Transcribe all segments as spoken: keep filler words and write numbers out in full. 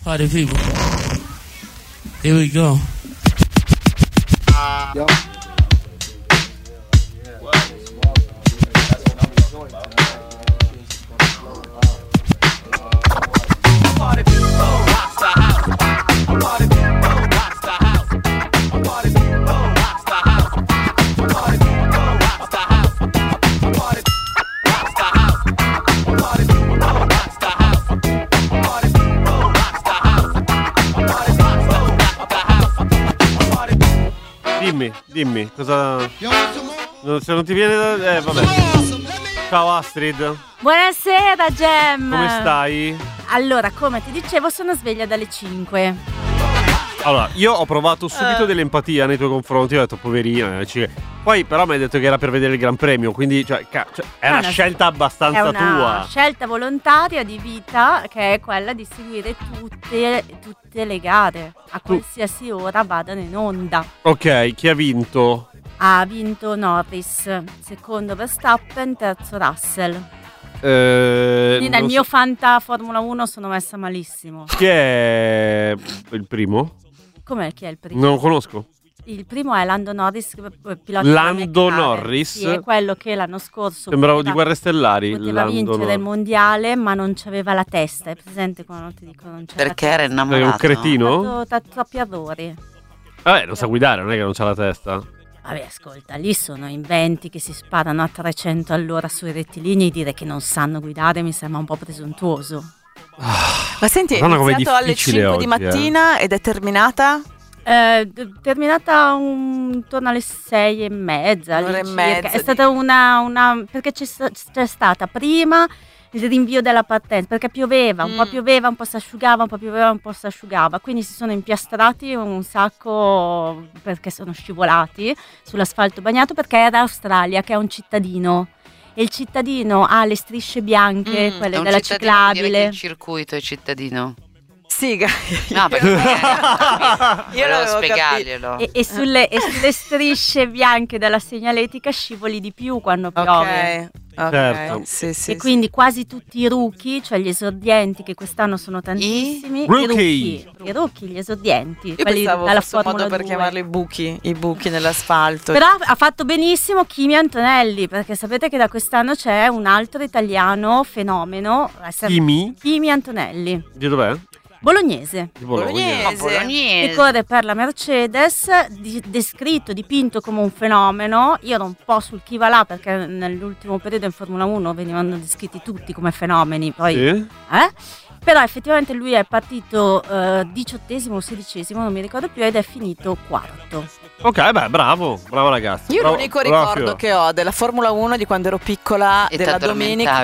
Party people. Here we go. Yo. Dimmi, dimmi, cosa... No, se non ti viene da... Eh, vabbè. Ciao Astrid. Buonasera Gem. Come stai? Allora, come ti dicevo, sono sveglia dalle cinque. Allora, io ho provato subito uh. dell'empatia nei tuoi confronti, ho detto poverina, eh, poi però mi hai detto che era per vedere il Gran Premio, quindi cioè, cioè, è, è una, una scelta abbastanza tua. È una tua. scelta volontaria di vita, che è quella di seguire tutte, tutte le gare, a qualsiasi ora vadano in onda. Ok, chi ha vinto? Ha vinto Norris, secondo Verstappen, terzo Russell. Eh, Quindi nel mio so. Fanta Formula uno sono messa malissimo. Chi è il primo? Com'è chi è il primo? Non lo conosco. Il primo è Lando Norris, pilota Lando Norris? Sì, è quello che l'anno scorso sembrava poteva, di Guerre Stellari. Poteva Lando vincere Norris. il mondiale, ma non c'aveva la testa. È presente quando ti dicono non c'è perché la era innamorato? È un cretino? Ha fatto troppi errori. Vabbè, non sa guidare, non è che non c'ha la testa. Vabbè, ascolta, lì sono inventi che si sparano a trecento all'ora sui rettilinei, e dire che non sanno guidare mi sembra un po' presuntuoso. Ah, ma senti, è Madonna, iniziato alle cinque oggi, di mattina eh. ed è terminata? Eh, terminata un, intorno alle sei e mezza. Un'ora e mezza. È stata una, una perché c'è, c'è stata prima il rinvio della partenza, perché pioveva, un mm. po' pioveva, un po' si asciugava, un po' pioveva, un po' si asciugava, quindi si sono impiastrati un sacco perché sono scivolati sull'asfalto bagnato, perché era Australia, che è un cittadino. E il cittadino ha le strisce bianche, mm, quelle della ciclabile. Il circuito è cittadino. Sì, no, perché io volevo spiegarglielo. E, e, sulle, e sulle strisce bianche della segnaletica scivoli di più quando piove. Ok, ok. Certo. Sì, sì, e sì. quindi quasi tutti i rookie, cioè gli esordienti, che quest'anno sono tantissimi. I? I rookie, i rookie, gli esordienti. Io quelli pensavo dalla fosse un modo per due. chiamarli buchi, i buchi nell'asfalto. Però ha fatto benissimo Kimi Antonelli, perché sapete che da quest'anno c'è un altro italiano fenomeno. Kimi? Kimi Antonelli. Di dov'è? Bolognese. Di Bologna. Bolognese. Bolognese. Che corre per la Mercedes, di, descritto, dipinto come un fenomeno. Io ero un po' sul chi va là, perché nell'ultimo periodo in Formula uno venivano descritti tutti come fenomeni, poi Sì. eh? Però effettivamente lui è partito eh, diciottesimo o sedicesimo, non mi ricordo più, ed è finito quarto. Ok, beh, bravo, bravo ragazzi. Io bravo, l'unico bravo ricordo Fio. che ho della Formula uno di quando ero piccola, E della domenica.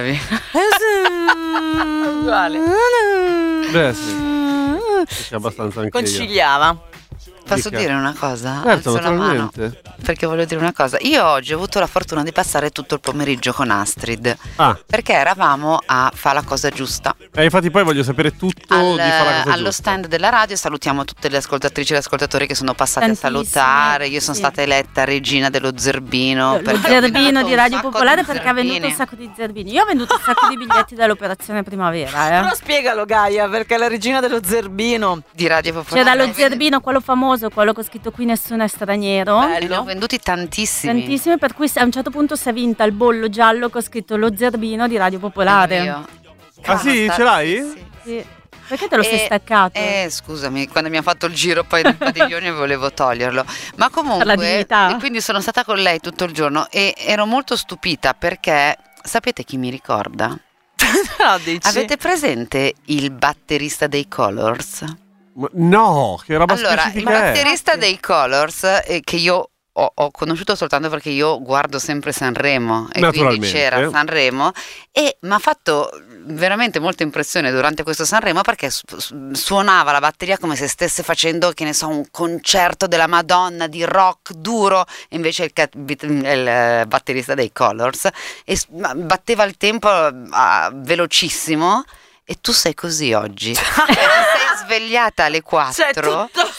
Uguale. Beh, sì. C'è abbastanza anche Conciliava. Posso Dica. dire una cosa? Certo, Alzo la mano, naturalmente. perché voglio dire una cosa. Io oggi ho avuto la fortuna di passare tutto il pomeriggio con Astrid, Ah, perché eravamo a Fa la cosa giusta e infatti poi voglio sapere tutto al, di fare la cosa allo giusta. stand della radio. Salutiamo tutte le ascoltatrici e gli ascoltatori che sono passati Tantissime, a salutare. Io sono sì. stata eletta regina dello zerbino. Lo perché ho zerbino venduto di un Radio sacco Popolare, di perché ha venduto un zerbini. sacco di zerbini. Io ho venduto un sacco di biglietti dall'operazione primavera. Eh. Però spiegalo Gaia, perché è la regina dello zerbino. Di Radio Popolare. Cioè dallo Ne ho zerbino, quello famoso, quello che ho scritto qui nessuno è straniero. venduti- Ne ho venduti tantissimi. Tantissime, per cui a un certo punto si è vinta il bollo giallo che ho scritto lo zerbino di Radio Popolare. Io. Ah sì, ce l'hai? Sì, sì. Sì. Perché te lo sei Eh, staccato? Eh, scusami, quando mi ha fatto il giro poi del padiglione volevo toglierlo. Ma comunque, Per la dignità. e quindi sono stata con lei tutto il giorno e ero molto stupita perché sapete chi mi ricorda? No, dici. Avete presente il batterista dei Colors? Ma- No, che roba Allora, il specifica è? batterista dei Colors, eh, che io ho, ho conosciuto soltanto perché io guardo sempre Sanremo e quindi Naturalmente. c'era Sanremo, e mi ha fatto veramente molta impressione durante questo Sanremo perché su- su- suonava la batteria come se stesse facendo, che ne so, un concerto della Madonna di rock duro, e invece il, cat- bit- il eh, batterista dei Colors e s- ma- batteva il tempo ah, velocissimo. E tu sei così oggi. Sei svegliata alle quattro, Cioè, tutto-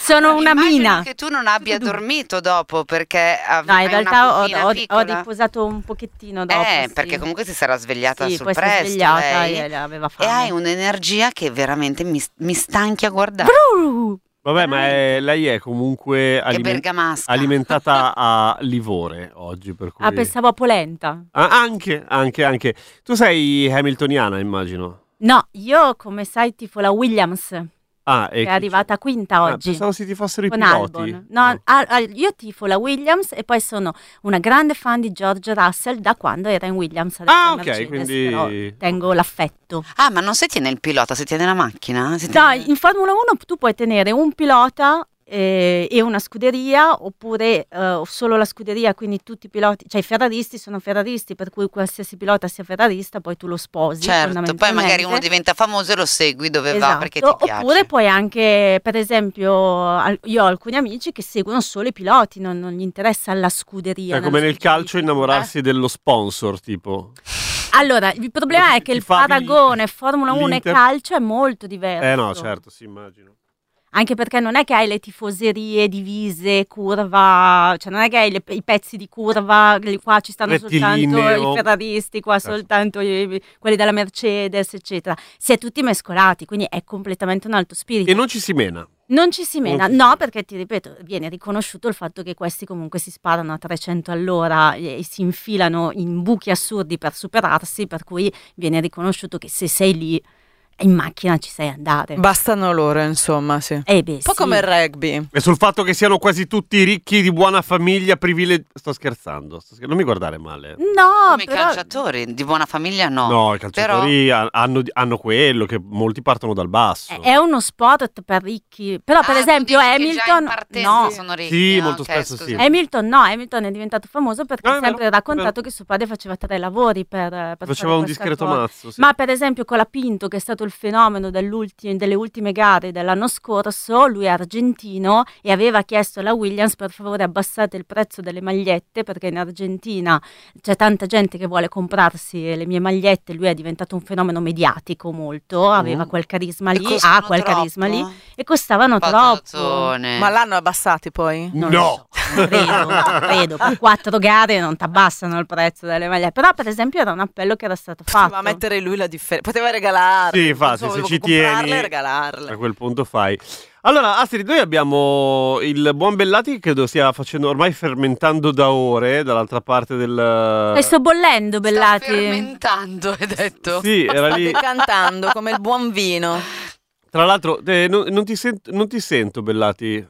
Sono una Immagino mina. che tu non abbia dormito dopo perché av- No, in hai realtà una ho, pupilla ho- ho piccola. riposato un pochettino dopo. Eh, sì. perché comunque si sarà svegliata Sì, sul poi si è presto svegliata lei, e aveva e fame. hai un'energia che veramente mi, mi stanchi a guardare. Uh, Vabbè, ma è- lei è comunque Che aliment- bergamasca. alimentata a livore oggi, per cui... ah, pensavo a polenta. Ah, anche, anche, anche. Tu sei hamiltoniana, immagino. No, io come sai tifo la Williams, Ah, e che è arrivata quinta Ah, oggi. pensavo si ti fossero i Con piloti. Albon. No, ah, ah, io tifo la Williams e poi sono una grande fan di George Russell da quando era in Williams. adesso Ah, è ok, Mercedes, quindi- però tengo l'affetto. Ah, ma non si tiene il pilota, si tiene la macchina? Si No, tiene- in Formula uno tu puoi tenere un pilota eh, e una scuderia, oppure eh, solo la scuderia, quindi tutti i piloti, cioè i ferraristi sono ferraristi, per cui qualsiasi pilota sia ferrarista, poi tu lo sposi. Certo, poi magari fondamentalmente. uno diventa famoso e lo segui dove va Esatto, perché ti piace. oppure puoi anche, per esempio, al- io ho alcuni amici che seguono solo i piloti, non, non gli interessa la scuderia. È come nello nel calcio specifico. innamorarsi dello sponsor, tipo. Allora, il problema è che il Tifavi paragone Formula uno e l'Inter? calcio è molto diverso. Eh no, certo, sì, immagino. Anche perché non è che hai le tifoserie divise, curva, cioè non è che hai le- i pezzi di curva, lì qua ci stanno soltanto Rettilineo. i ferraristi, qua Certo. soltanto i- quelli della Mercedes, eccetera. Si è tutti mescolati, quindi è completamente un altro spirito. E non ci si mena. Non ci si mena, Non ci si no, mena. perché ti ripeto, viene riconosciuto il fatto che questi comunque si sparano a trecento all'ora e, e si infilano in buchi assurdi per superarsi, per cui viene riconosciuto che se sei lì in macchina ci sai andare. Bastano loro, insomma, sì. Un Eh beh, po' sì. come il rugby. E sul fatto che siano quasi tutti ricchi, di buona famiglia, privilegi... Sto scherzando, sto scher- non mi guardare male. No, Come i però... calciatori, di buona famiglia no. No, i calciatori ha- hanno, hanno quello, che molti partono dal basso. È è uno sport per ricchi, però per Ah, tu esempio dici che già in Hamilton, partenza no, sono ricchi. Sì, Ah, molto ok, spesso scusa. sì. Hamilton no, Hamilton è diventato famoso perché Ah, ha è vero, sempre è raccontato vero. che suo padre faceva tre lavori per, per Faceva fare un questa discreto cosa. mazzo. Sì. Ma per esempio con la Pinto, che è stato il fenomeno dell'ulti- delle ultime gare dell'anno scorso, lui è argentino e aveva chiesto alla Williams: per favore abbassate il prezzo delle magliette perché in Argentina c'è tanta gente che vuole comprarsi le mie magliette. Lui è diventato un fenomeno mediatico molto, aveva Mm. quel carisma E lì, costano ha quel troppo? carisma lì e costavano troppo. Patatone. Ma l'hanno abbassati poi? Non lo No. so, non credo, non credo, per quattro gare non ti abbassano il prezzo delle magliette, però per esempio era un appello che era stato fatto. Poteva mettere lui la differenza. Poteva regalarle. Sì, infatti, Insomma, se volevo ci comprarle tieni- e regalarle. A quel punto fai. Allora, Astrid, noi abbiamo il buon Bellati che credo stia facendo ormai fermentando da ore dall'altra parte del. Stai sto bollendo, Sta Bellati. fermentando, hai detto. Sì, era State lì. cantando come il buon vino. Tra l'altro, eh, non, non ti sento, non ti sento, Bellati.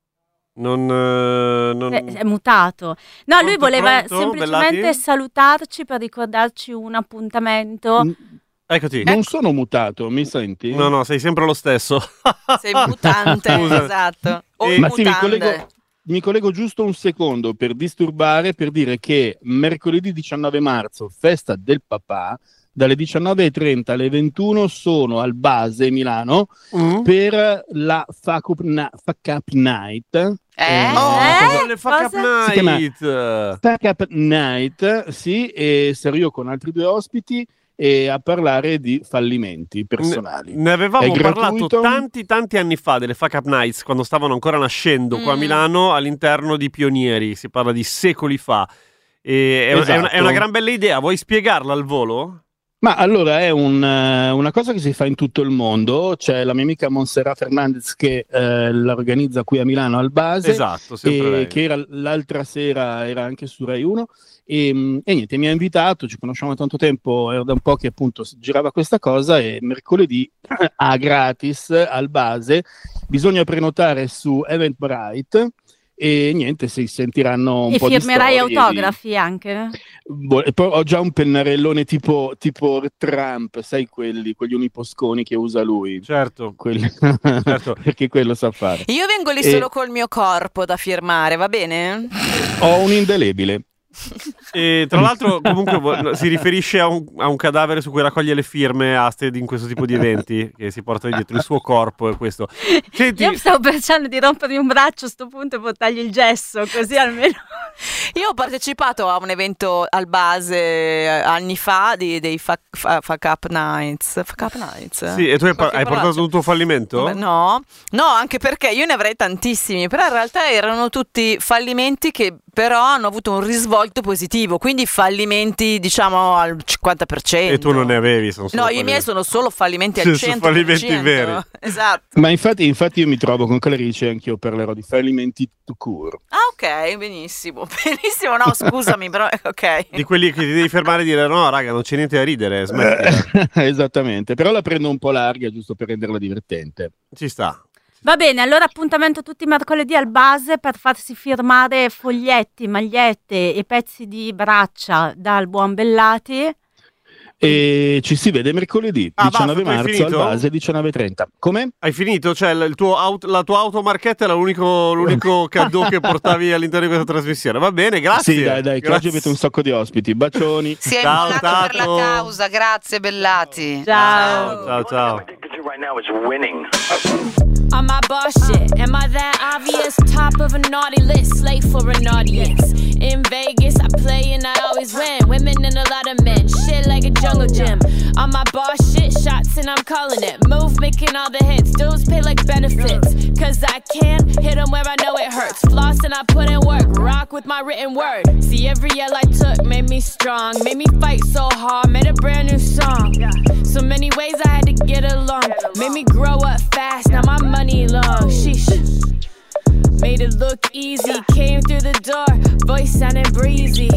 Non. eh, non- È, è mutato. No, lui Pronto, voleva pronto, semplicemente Bellati? salutarci per ricordarci un appuntamento. N- Eccoti. Non sono mutato, mi senti? No, no, sei sempre lo stesso. Sei mutante, Scusa. esatto. O Eh, Ma sì, mi mutande. collego, mi collego giusto un secondo per disturbare, per dire che mercoledì diciannove marzo, festa del papà, dalle diciannove e trenta alle ventuno sono al Base Milano Mm? per la Fuck Up, Na- Fuck Up Night. Eh? Oh, Eh? le fuck up Cosa? Si chiama- night. Fuck Up Night, sì, e sarò io con altri due ospiti e a parlare di fallimenti personali. Ne avevamo È parlato gratuito? tanti tanti anni fa delle Fuck Up Nights, quando stavano ancora nascendo qua a Mm. Milano, all'interno di Pionieri. Si parla di secoli fa. E è, Esatto. è una, è una gran bella idea. Vuoi spiegarla al volo? Ma allora è un, eh, una cosa che si fa in tutto il mondo. C'è la mia amica Montserrat Fernandez che eh, l'organizza qui a Milano al Base. Esatto, sempre E lei. che era l'altra sera era anche su Rai uno e, mh, e niente, mi ha invitato, ci conosciamo da tanto tempo, era da un po' che appunto si girava questa cosa e mercoledì a gratis al Base bisogna prenotare su Eventbrite e niente, si sentiranno un E po' di firmerai storie di- autografi anche? Boh, e poi ho già un pennarellone tipo, tipo Trump, sai quelli, quegli uniposconi che usa lui. Certo. Quelli- Certo. perché quello sa fare. Io vengo lì E- solo col mio corpo da firmare, va bene? Ho un indelebile. E tra l'altro, comunque, vo- si riferisce a un, a un cadavere su cui raccoglie le firme Astrid in questo tipo di eventi, che si porta dietro il suo corpo e questo. Senti, Io stavo pensando di rompermi un braccio a sto punto e buttargli il gesso, così almeno Io ho partecipato a un evento al base eh, anni fa di, dei fuck, fuck, fuck Up Nights. Fuck Up Nights? Sì, e tu hai, pa- Qualche hai portato parolaccia? un tuo fallimento? Beh, No, no, anche perché io ne avrei tantissimi, però in realtà erano tutti fallimenti che però hanno avuto un risvolto positivo, quindi fallimenti diciamo al cinquanta per cento. E tu non ne avevi? Sono solo No, i miei fallimenti. sono solo fallimenti Sì, al sono cento per cento. fallimenti veri. Esatto. Ma infatti, infatti io mi trovo con Clarice, anch'io parlerò di fallimenti to cure. Ah, ok, benissimo. Benissimo, no, scusami, però ok. Di quelli che ti devi fermare e dire no, raga, non c'è niente da ridere, smettila. Esattamente, però la prendo un po' larga giusto per renderla divertente. Ci sta. Va bene, allora appuntamento tutti i mercoledì al base per farsi firmare foglietti, magliette e pezzi di braccia dal buon Bellati. E ci si vede mercoledì Ah, diciannove basta, tu hai marzo al finito? base diciannove e trenta. Come? Hai finito? Cioè il tuo aut- la tua automarchetta era l'unico, l'unico cadeau che portavi all'interno di questa trasmissione. Va bene, grazie. Sì, dai, dai, che oggi avete un sacco di ospiti. Bacioni. Si è Ciao, immolato per la Tato. causa, grazie Bellati. Ciao. Ciao, ciao. On my boss shit, am I that obvious? Top of a naughty list, slate for an audience. In Vegas, I play and I always win. Women and a lot of men, shit like a jungle gym. On my boss shit, shots and I'm calling it. Move, making all the hits, dudes pay like benefits. Cause I can hit them where I know it hurts. Floss and I put in work, rock with my written word. See, every L I took made me strong. Made me fight so hard, made a brand new song. So many ways I had to get along. Made me grow up fast, now my money long. Sheesh. Made it look easy, came through the door, voice sounding breezy.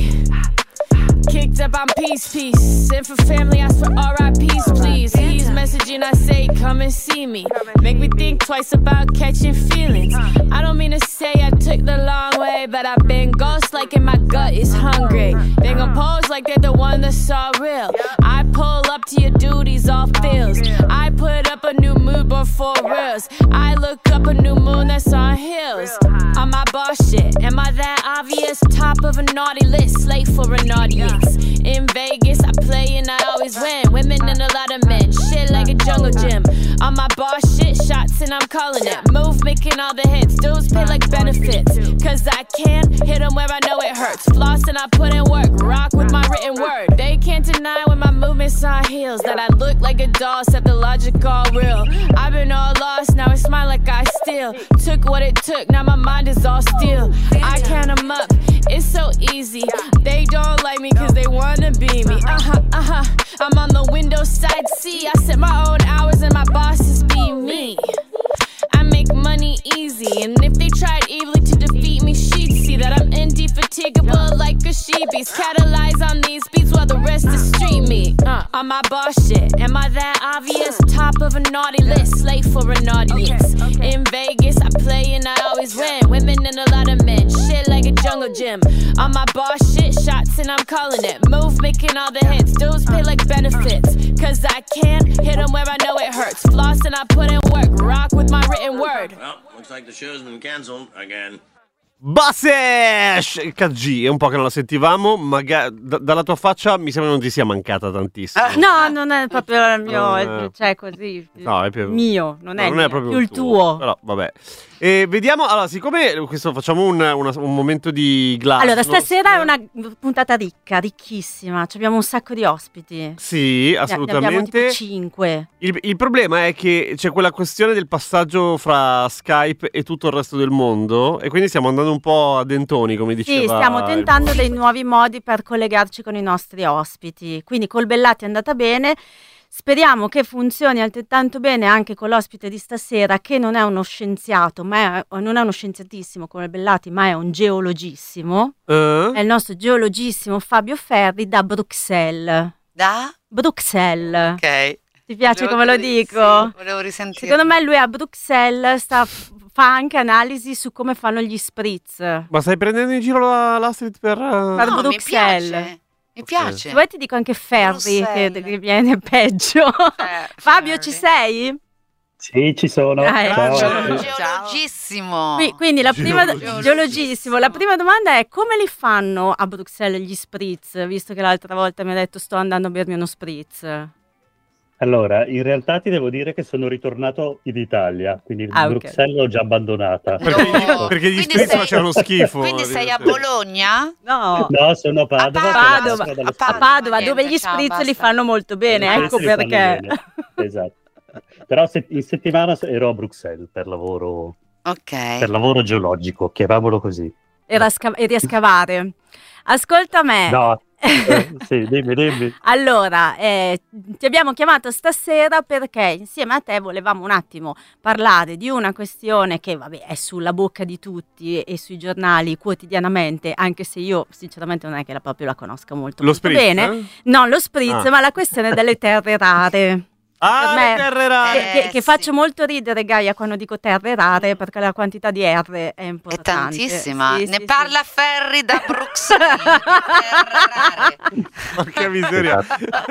Kicked up on peace, peace. And for family, ask for R I Ps, please. He's messaging, I say, come and see me. Make me think twice about catching feelings. I don't mean to say I took the long way, but I've been ghost like in my gut is hungry. They gon' pose like they're the one that's all real. I pull up to your duties, all feels. I put up a new mood before reals. I look up a new moon that's on hills. On my boss shit, am I that obvious? Top of a naughty list, slate for an audience. In Vegas, I play and I always win. Women and a lot of men, shit like a jungle gym. On my boss shit, shots and I'm calling it. Move, making all the hits, dudes pay like benefits. Cause I can hit them where I know it hurts. Floss and I put in work, rock with my written word. They can't deny when my movements on heels that I look like a doll, set the logic all real. I've been all lost, now it's mine like I still took what it took, now my mind is all still. I count them up, it's so easy. They don't like me cause they wanna be me. Uh-huh, uh-huh, I'm on the window side seat. I set my own hours and my bosses be me. I make money easy, and if they tried evilly to defeat me, she'd see that I'm indefatigable like a sheepies. Catalyze on these beats while the rest is street me. Uh, on my boss shit, am I that obvious? Top of a naughty list, slate for an audience. In Vegas, I play and I always win. Women and a lot of men, shit like a jungle gym. On my boss shit, shots and I'm calling it. Move, making all the hits, dudes pay like benefits. Cause I can hit them where I know it hurts. Floss and I put in work, rock with my written word. Well, looks like the show's been cancelled again. Basesh! K G, è un po' che non la sentivamo, ma ga- da- dalla tua faccia mi sembra non ti sia mancata tantissimo. No, non è proprio il mio, Non è- il- cioè così, No, è più mio, non è, no, mio, proprio più il tuo. Però vabbè. E vediamo, allora, siccome questo facciamo un, una- un momento di glass. Allora, stasera è una puntata ricca, ricchissima, ci abbiamo un sacco di ospiti. Sì, Ne- Ne abbiamo assolutamente. tipo cinque. Il, il problema è che c'è quella questione del passaggio fra Skype e tutto il resto del mondo, e quindi stiamo andando un po' a dentoni, come diceva. Sì, stiamo il- tentando dei nuovi modi per collegarci con i nostri ospiti. Quindi col Bellati è andata bene. Speriamo che funzioni altrettanto bene anche con l'ospite di stasera, che non è uno scienziato, ma è, non è uno scienziatissimo come Bellati, ma è un geologissimo. Eh? È il nostro geologissimo Fabio Ferri da Bruxelles. Da? Bruxelles. Ok. Ti piace Volevo come lo che- dico? sì, volevo risentire. Secondo me lui a Bruxelles sta, fa anche analisi su come fanno gli spritz. Ma stai prendendo in giro la, l'Astrid per. eh, Per No, mi Bruxelles. piace. Mi Ok. piace. Se vuoi ti dico anche Ferri che, Bruxelles. che viene peggio. Eh, Fabio, Ferri. ci sei? Sì, ci sono. Ah, ecco. Ciao. Sono geologissimo. Qui- quindi la prima, Geologissimo. geologissimo. La prima domanda è: come li fanno a Bruxelles gli spritz? Visto che l'altra volta mi ha detto sto andando a bermi uno spritz. Allora, in realtà ti devo dire che sono ritornato in Italia, quindi Ah, ok. Bruxelles l'ho già abbandonata. Perché, No. perché gli Quindi spritz sei- facevano schifo. Quindi sei a Bologna? No, No, sono a Padova. A che è la Padova. massima dello A a Stato. Padova, niente, dove gli ciao, spritz li basta. fanno molto bene, Gli ecco spritz li fanno perché. bene. Esatto. Però se- in settimana ero a Bruxelles per lavoro, Ok. per lavoro geologico, chiamiamolo così. Era sca- eri a scavare. Ascolta me. No, eh, sì, dimmi, dimmi. Allora, eh, ti abbiamo chiamato stasera perché insieme a te volevamo un attimo parlare di una questione che, vabbè, è sulla bocca di tutti e sui giornali quotidianamente, anche se io sinceramente non è che la proprio la conosca molto, Lo molto spritz? bene. eh? Non lo spritz, Ah. ma la questione delle terre rare. Ah, Per me- le terre rare! Che, che- Eh, che sì. faccio molto ridere, Gaia, quando dico terre rare, perché la quantità di R è È importante. tantissima. Sì, ne sì, parla Ferri da Bruxelles. di terre rare. Porca miseria.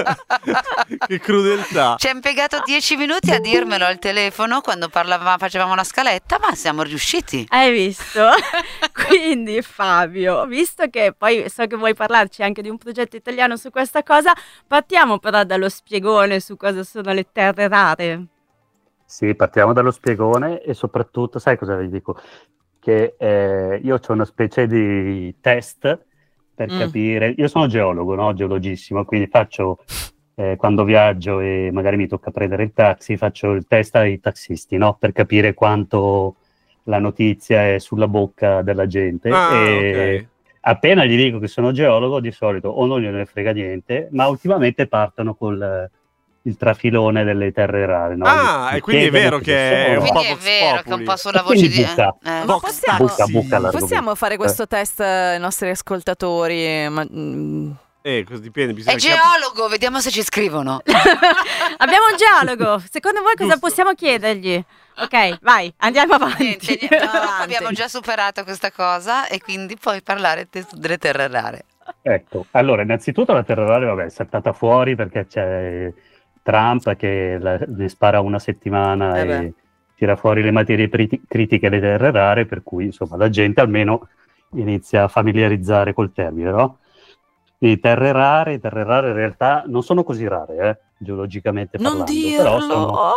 Che crudeltà. Ci ha impiegato dieci minuti a dirmelo al telefono quando parlavamo, facevamo la scaletta, ma siamo riusciti. Hai visto? Quindi Fabio, visto che poi so che vuoi parlarci anche di un progetto italiano su questa cosa, partiamo però dallo spiegone su cosa sono le terre rare. Sì, partiamo dallo spiegone e soprattutto, sai cosa vi dico? Che eh, io ho una specie di test per Mm. capire, io sono geologo, no? Geologissimo, quindi faccio, eh, quando viaggio e magari mi tocca prendere il taxi, faccio il test ai taxisti, no? Per capire quanto la notizia è sulla bocca della gente. Ah, e ok. appena gli dico che sono geologo, di solito o non gliene frega niente, ma ultimamente partono col il trafilone delle terre rare, no? Ah, Mi e quindi è chiedono vero cosa che è sono. un po' Quindi è Vox vero che è un Populi. po' sulla E voce quindi di... buca. eh. Ma Vox possiamo, Populi. Buca, buca l'argomento. possiamo fare questo test ai nostri ascoltatori? Ma, mm, Eh, cosa dipende? È Bisogna cap- geologo, vediamo se ci scrivono. Abbiamo un geologo, secondo voi cosa Giusto. possiamo chiedergli? Ok, vai, andiamo avanti. Niente, niente, no, Avanti. abbiamo già superato questa cosa e quindi puoi parlare te- delle terre rare. Ecco, allora, innanzitutto la terra rare, vabbè, è saltata fuori perché c'è Trump che la- ne spara una settimana Eh e beh. tira fuori le materie priti- critiche alle terre rare, per cui, insomma, la gente almeno inizia a familiarizzare col termine, no? Quindi terre rare, terre rare in realtà non sono così rare, eh, geologicamente non parlando, dirlo! però sono... Oh!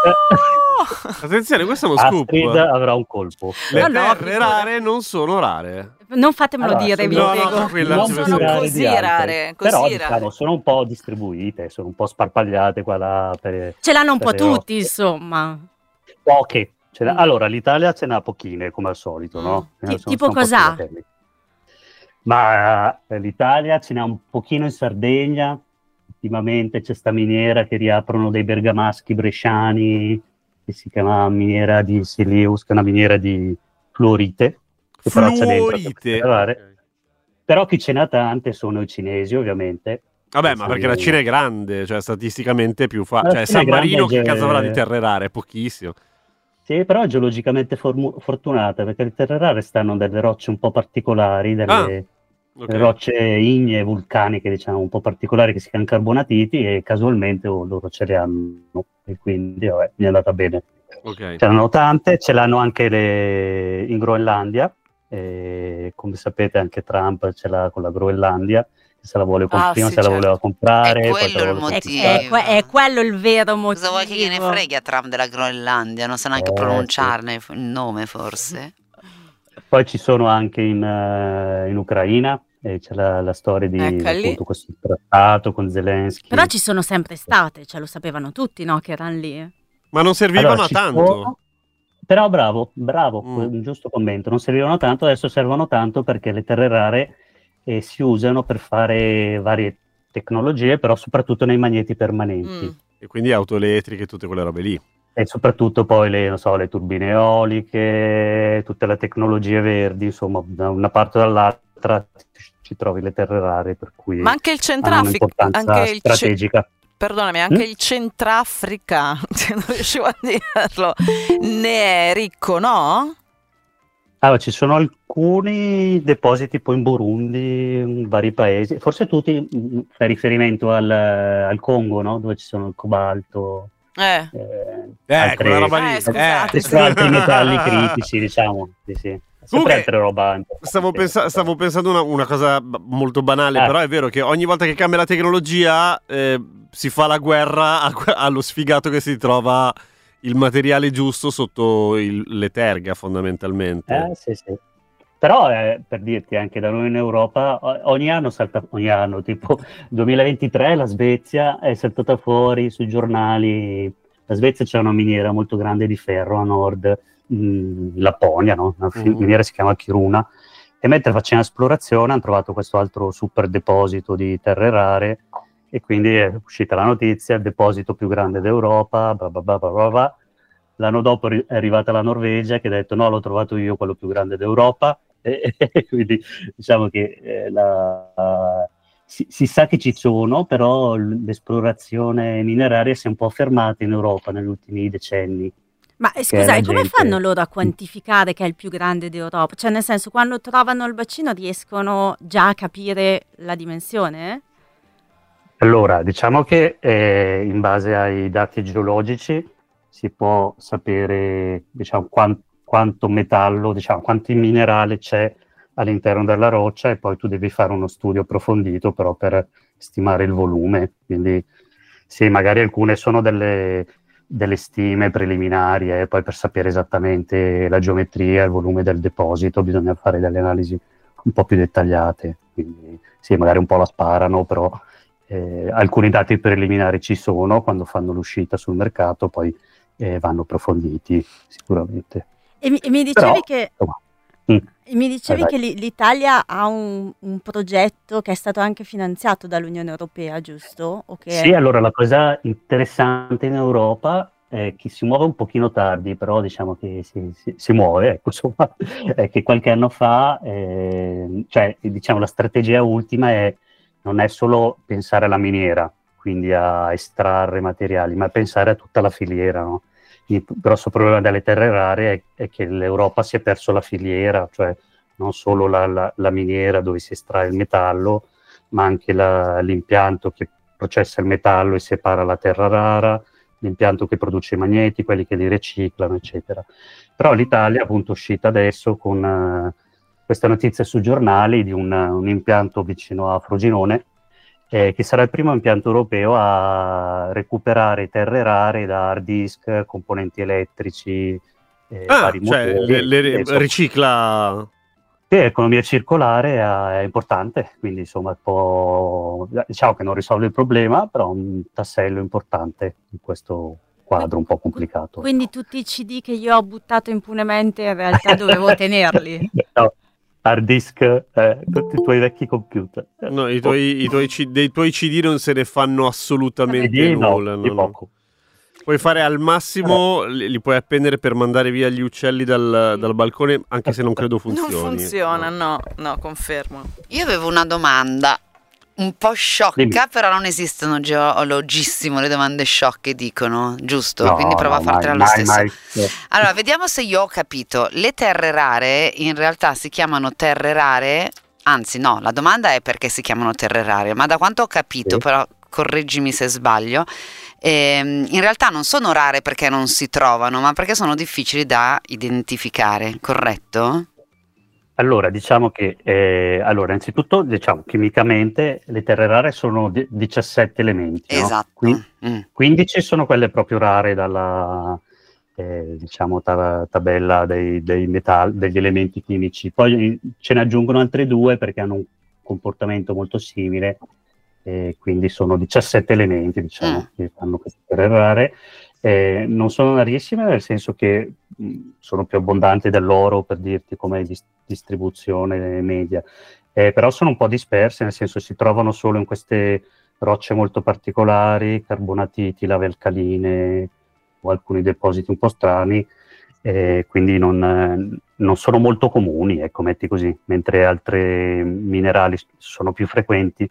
Attenzione, questo è uno scoop. Astrid avrà un colpo. Le No, no, terre figurati. rare non sono rare. Non fatemelo Allora, dire, vi no, no, prego. tranquilla, non ci più penso. rare Così di altre, rare, così però rare. diciamo sono un po' distribuite, sono un po' sparpagliate qua là per Ce l'hanno un po' per le tutti, osse. insomma. Poche. Ce n'ha- Mm. Allora, l'Italia ce n'ha pochine come al solito, no? Mm. Ce ne Ti- sono- tipo sono un po' cos'ha? spiegatelli. Ma eh, l'Italia ce n'ha un pochino in Sardegna, ultimamente c'è sta miniera che riaprono dei bergamaschi bresciani, che si chiama miniera di Silius, che è una miniera di fluorite. che però c'è dentro Fluorite. queste rare. Però chi ce n'ha tante sono i cinesi, ovviamente. Vabbè, ma perché la Cina è grande, cioè statisticamente è più La facile. Cioè, Cina è San Marino grande, che cazzo avrà di ge- terre rare? Pochissimo. Sì, però è geologicamente formu- fortunata, perché le terre rare stanno delle rocce un po' particolari, delle Ah, delle ok. rocce ignee vulcaniche, diciamo, un po' particolari che si chiamano carbonatiti e casualmente oh, loro ce le hanno e quindi vabbè, mi è andata bene. Ok. Ce l'hanno tante, ce l'hanno anche le- in Groenlandia, e come sapete anche Trump ce l'ha con la Groenlandia, che se la vuole comp- Ah, prima sì, se la certo. voleva comprare, È poi se quello la il vuole È, motivo. comprare. è que- è quello il vero motivo. Cosa vuoi che gliene freghi a Trump della Groenlandia? Non sa neanche Eh, pronunciarne il nome, forse. Poi ci sono anche in, eh, in Ucraina, e c'è la, la storia di Ecco lì. appunto, questo trattato con Zelensky. Però ci sono sempre state, cioè lo sapevano tutti, no? Che erano lì. Ma non servivano Allora, a ci tanto. sono- Però bravo, bravo, Mm. un giusto commento. Non servivano tanto, adesso servono tanto perché le terre rare eh, si usano per fare varie tecnologie, però soprattutto nei magneti permanenti. Mm. E quindi auto elettriche e tutte quelle robe lì. E soprattutto poi le, non so, le turbine eoliche, tutte le tecnologie verdi, insomma, da una parte o dall'altra ci trovi le terre rare, per cui Ma anche il hanno Centrafrica, un'importanza anche il ce- strategica. perdonami, anche Mm? il Centrafrica, se non riuscivo a dirlo, ne è ricco, no? Allora, ci sono alcuni depositi poi in Burundi, in vari paesi, forse tutti mh, fai riferimento al, al Congo, no? Dove ci sono il cobalto, Eh. eh, Eh, altre- quella roba lì. Eh, scusate. Eh. ci sono altri metalli critici, diciamo. Sì, sì. Sempre Comunque, altre roba importanti. Stavo, pensa- stavo pensando una, una cosa b- molto banale, Eh. però è vero che ogni volta che cambia la tecnologia, eh, si fa la guerra a- allo sfigato che si trova il materiale giusto sotto il- le terga, fondamentalmente. Eh, sì, sì. Però eh, per dirti, anche da noi in Europa o- ogni anno salta, ogni anno, tipo duemilaventitré la Svezia è saltata fuori sui giornali. La Svezia c'è una miniera molto grande di ferro a nord, mh, in Lapponia, no? Una fi- Mhm. miniera si chiama Kiruna, e mentre facevano esplorazione hanno trovato questo altro super deposito di terre rare, e quindi è uscita la notizia: il deposito più grande d'Europa, bla bla bla bla bla bla. L'anno dopo ri- è arrivata la Norvegia che ha detto no, l'ho trovato io, quello più grande d'Europa. E, e quindi diciamo che eh, la- si, si sa che ci sono, però l- l'esplorazione mineraria si è un po' fermata in Europa negli ultimi decenni. Ma eh, Che scusa, la e come gente- fanno loro a quantificare che è il più grande d'Europa? Cioè, nel senso, quando trovano il bacino riescono già a capire la dimensione? Allora, diciamo che eh, in base ai dati geologici si può sapere, diciamo, quan- quanto metallo, diciamo, quanto minerale c'è all'interno della roccia, e poi tu devi fare uno studio approfondito però per stimare il volume. Quindi sì, magari alcune sono delle, delle stime preliminari, e poi per sapere esattamente la geometria, il volume del deposito bisogna fare delle analisi un po' più dettagliate. Quindi sì, magari un po' la sparano, però eh, alcuni dati preliminari ci sono quando fanno l'uscita sul mercato, poi eh, vanno approfonditi sicuramente. E mi, e mi dicevi Però, che, insomma, mm, e mi dicevi vai, che vai. l'i- l'Italia ha un, un progetto che è stato anche finanziato dall'Unione Europea, giusto? O che Sì, allora la cosa interessante in Europa è che si muove un pochino tardi, però diciamo che si, si- si muove, ecco, insomma, è che qualche anno fa, eh, cioè diciamo la strategia ultima è non è solo pensare alla miniera, quindi a estrarre materiali, ma pensare a tutta la filiera, no? Il p- grosso problema delle terre rare è, è che l'Europa si è perso la filiera, cioè non solo la, la- la miniera dove si estrae il metallo, ma anche la- l'impianto che processa il metallo e separa la terra rara, l'impianto che produce i magneti, quelli che li riciclano, eccetera. Però l'Italia è appunto uscita adesso con eh, questa notizia sui giornali di un, un impianto vicino a Frosinone, eh, che sarà il primo impianto europeo a recuperare terre rare da hard disk, componenti elettrici, eh, Ah, vari cioè motori. le- le- e, insomma, ricicla. sì, l'economia circolare è, è importante, quindi insomma può, diciamo che non risolve il problema, però è un tassello importante in questo quadro un po' complicato. quindi tutti i C D che io ho buttato impunemente in realtà dovevo tenerli. No, hard disk, eh, tutti i tuoi vecchi computer. No, i tuoi, i tuoi C- dei tuoi C D non se ne fanno assolutamente C D no, nulla. di no, no. poco. Puoi fare al massimo, li, li puoi appendere per mandare via gli uccelli dal, dal balcone, anche se non credo funzioni. Non funziona, no, no, confermo. Io avevo una domanda un po' sciocca, Dimmi. però non esistono geologissimo le domande sciocche, dicono, giusto? No, Quindi prova no, a fartela mai, lo mai, stesso. mai. Allora, vediamo se io ho capito. Le terre rare in realtà si chiamano terre rare, anzi no, la domanda è perché si chiamano terre rare, ma da quanto ho capito, Sì. però correggimi se sbaglio, ehm, in realtà non sono rare perché non si trovano, ma perché sono difficili da identificare, corretto? Allora, diciamo che, eh, allora, innanzitutto, diciamo, chimicamente le terre rare sono di- diciassette elementi, no? Esatto. Qui- Mm. quindici sono quelle proprio rare dalla, eh, diciamo, ta- tabella dei, dei metal- degli elementi chimici. Poi ce ne aggiungono altre due perché hanno un comportamento molto simile, eh, quindi sono diciassette elementi, diciamo, Mm. che fanno queste terre rare. Eh, non sono rarissime, nel senso che mh, sono più abbondanti dell'oro, per dirti, come dis- distribuzione media. Eh, però sono un po' disperse, nel senso si trovano solo in queste rocce molto particolari, carbonatiti, lave alcaline o alcuni depositi un po' strani, eh, quindi non, eh, non sono molto comuni, ecco, metti così, mentre altri minerali s- sono più frequenti,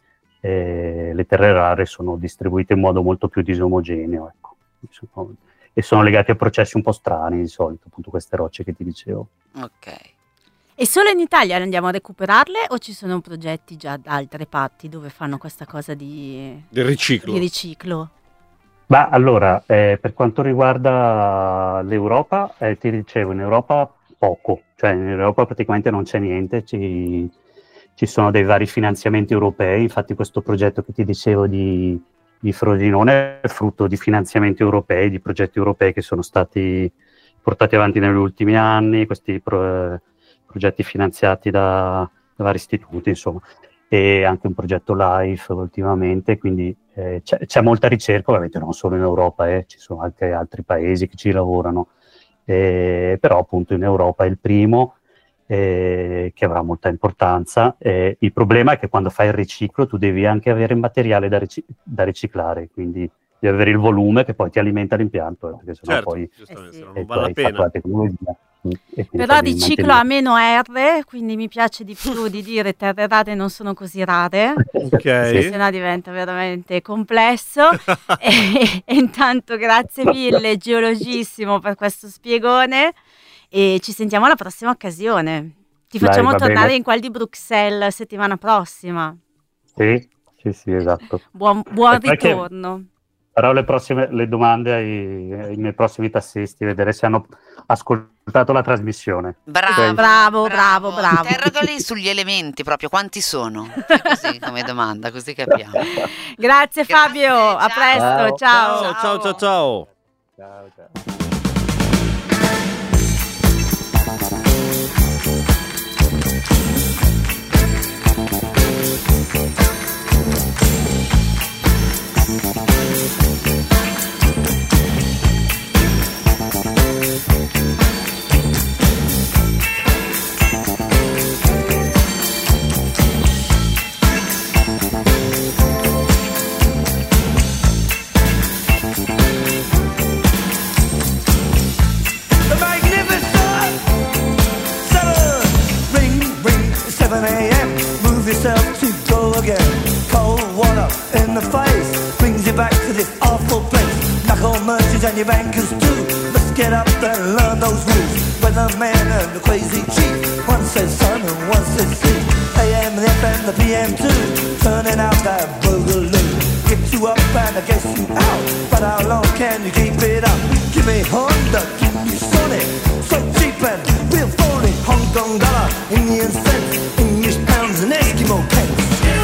eh, le terre rare sono distribuite in modo molto più disomogeneo, ecco. Sono- e sono legati a processi un po' strani di solito, appunto queste rocce che ti dicevo. Ok. E solo in Italia andiamo a recuperarle o ci sono progetti già da altre parti dove fanno questa cosa di, Del riciclo. di riciclo? Ma allora, eh, per quanto riguarda l'Europa, eh, ti dicevo, in Europa poco, cioè in Europa praticamente non c'è niente, ci, ci sono dei vari finanziamenti europei, infatti questo progetto che ti dicevo di, di Frosinone è frutto di finanziamenti europei, di progetti europei che sono stati portati avanti negli ultimi anni, questi pro, progetti finanziati da, da vari istituti, insomma, e anche un progetto LIFE ultimamente, quindi eh, c'è, c'è molta ricerca, ovviamente non solo in Europa, eh, ci sono anche altri paesi che ci lavorano, eh, però appunto in Europa è il primo, eh, che avrà molta importanza. Eh, il problema è che quando fai il riciclo tu devi anche avere il materiale da, ric- da riciclare, quindi devi avere il volume che poi ti alimenta l'impianto, eh, perché sennò Certo, poi giustamente, Eh sì. se no e non tu vale la hai fatto pena. la tecnologia. E quindi Però devi riciclo mantenere. a meno R, quindi mi piace di più di dire terre rare non sono così rare, Ok. se no diventa veramente complesso. e, e intanto grazie mille Geologissimo per questo spiegone e ci sentiamo alla prossima occasione. Ti Dai, facciamo va tornare bene. in quel di Bruxelles settimana prossima. Sì, sì, sì, esatto. Buon, buon E poi che- ritorno. Farò le prossime le domande ai, ai miei prossimi tassisti, vedere se hanno ascoltato la trasmissione. Bravo, Ok? Bravo, bravo, bravo. Interrogali sugli elementi proprio, quanti sono? Fai così come domanda, così capiamo. Grazie Fabio, a ciao. presto, ciao. Ciao, ciao, ciao, ciao. Ciao, ciao. The magnificent seven, ring, ring, seven a.m. Move yourself to go again. Cold water in the face brings you back to this awful place. Knuckle merchants and your bankers too must get up and learn those rules. Weatherman and the crazy chief, one says sun and one says sea. A M, the F M, the P M too, turning out that boogaloo. Get you up and I guess you out, but how long can you keep it up? Give me Honda, give me Sonic, so cheap and real phony. Hong Kong dollar, Indian cents, English pounds and Eskimo pence.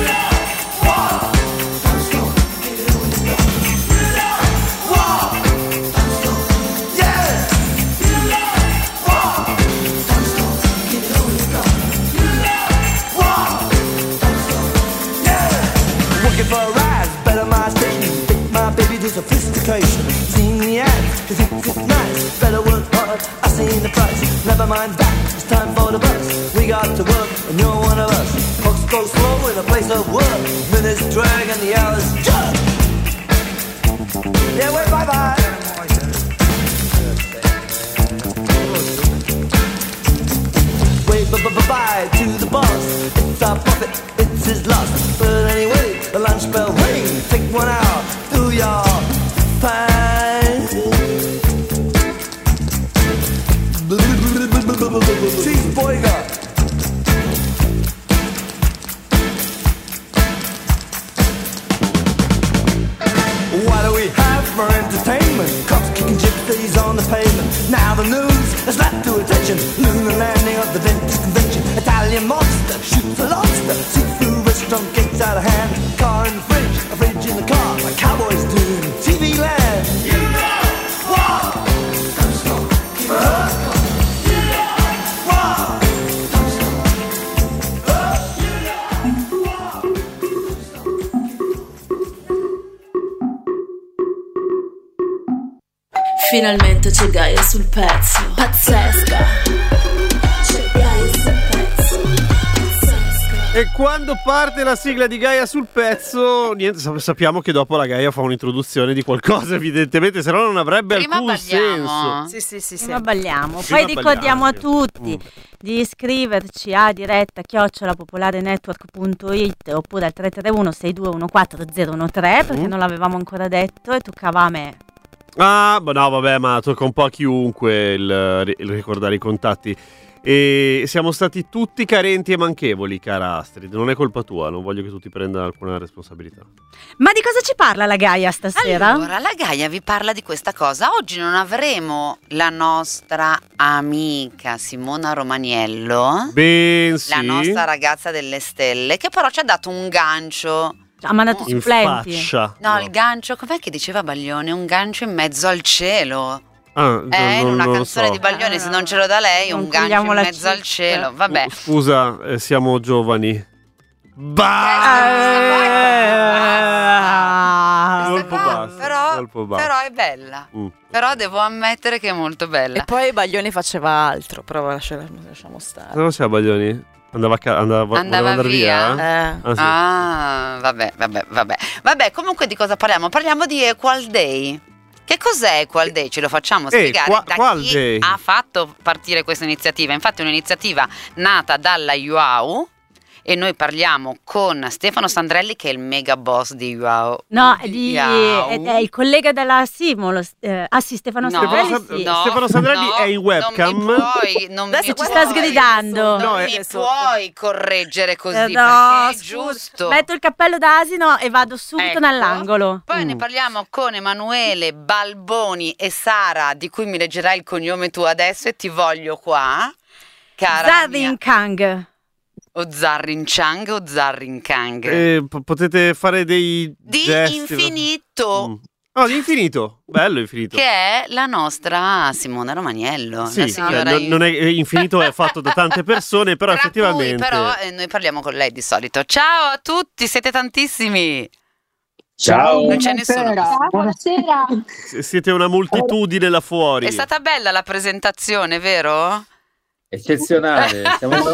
Working for a rise, better my station. Take my baby to sophistication. Seen the ads, cause it's, it's nice. Better work hard, I seen the price. Never mind that, it's time for the bus. We got to work, and you're one of us. Clocks go slow in a place of work. Minutes drag and the hours jump. Yeah, wait, bye bye. Wait, bye-bye to the boss. It's our profit, it's his loss. But anyway, the lunch bell ring. Take one out, do your fine. Chief Boyga. What do we have for entertainment? Cops kicking gypsies on the pavement. Now the news has led to attention. Lunar landing of the Venice Convention. Italian monster shoots a lobster. Seafood restaurant gets out of hand. Car in the fridge, a fridge in the car. Like cowboys do in T V land. You know what? Don't stop, keep it up. You know what? Don't stop. Uh, you know what? Don't stop, Finalmente c'è Gaia sul pezzo. Pazzesca. C'è Gaia sul pezzo. Pazzesca. E quando parte la sigla di Gaia sul pezzo, niente, sap- sappiamo che dopo la Gaia fa un'introduzione di qualcosa, evidentemente, se no non avrebbe Prima alcun balliamo. senso. Sì, sì, sì, sì. Prima balliamo, Prima poi ricordiamo a balliamo. tutti Mm. di iscriverci a diretta chiocciolapopolarenetwork punto it oppure al tre tre uno sei due uno quattro zero uno tre perché Mm. non l'avevamo ancora detto e toccava a me. Ah, ma no, vabbè, ma tocca un po' a chiunque il, il ricordare i contatti. E siamo stati tutti carenti e manchevoli, cara Astrid. Non è colpa tua, non voglio che tu ti prenda alcuna responsabilità. Ma di cosa ci parla la Gaia stasera? Allora, la Gaia vi parla di questa cosa. Oggi non avremo la nostra amica Simona Romaniello, Ben sì. la nostra ragazza delle stelle, che però ci ha dato un gancio Ha mandato i In supplenti. faccia. No, il gancio, com'è che diceva Baglione? Un gancio in mezzo al cielo. Ah, Eh, in non- una non lo canzone so. di Baglione, se non ce lo dà lei, Non un gancio in togliamo la mezzo al cifra. cielo. Vabbè. Scusa, eh, siamo giovani. Bah! Ah. Colpo Questa qua, basso, però, colpo basso. però è bella. Mm. Però devo ammettere che è molto bella. E poi Baglioni faceva altro, però lascia- lasciamo stare. Cosa faceva Baglioni? Andava a ca- andava, Andava voleva andare via? via? Eh. Ah, sì. Ah, vabbè, vabbè, vabbè. Vabbè, comunque di cosa parliamo? Parliamo di Equal Day. Che cos'è Equal Day? Ce lo facciamo Eh, spiegare qua- da qual chi day? ha fatto partire questa iniziativa. Infatti è un'iniziativa nata dalla U A U e noi parliamo con Stefano Sandrelli che è il mega boss di U A U. No, è, di, U A U. è, è il collega della Simolo. eh, ah sì, Stefano No, Sandrelli, Stefano sì. Sa- Stefano Sandrelli no, è in webcam. Non mi puoi, non Adesso mi ci sta puoi- sgridando. Non No, mi è- puoi correggere così Eh, perché no, è scusa, giusto. metto il cappello d'asino e vado subito Ecco. nell'angolo. Poi Mm. ne parliamo con Emanuele Balboni e Sara, di cui mi leggerai il cognome tu adesso e ti voglio qua. Cara Zarrin mia. Kang. O Zarrin Chang o Zarrin Kang. Eh, po- potete fare dei di gesti. Infinito, Mm. Oh, di Infinito. Bello Infinito. che è la nostra Simona Romaniello. Sì, la cioè, signora non, non è, Infinito è fatto da tante persone, però Tra cui, effettivamente. però eh, noi parliamo con lei di solito. Ciao a tutti, siete tantissimi. Ciao. Non c'è nessuno. Buonasera. S- Siete una moltitudine là fuori. È stata bella la presentazione, vero? Eccezionale, siamo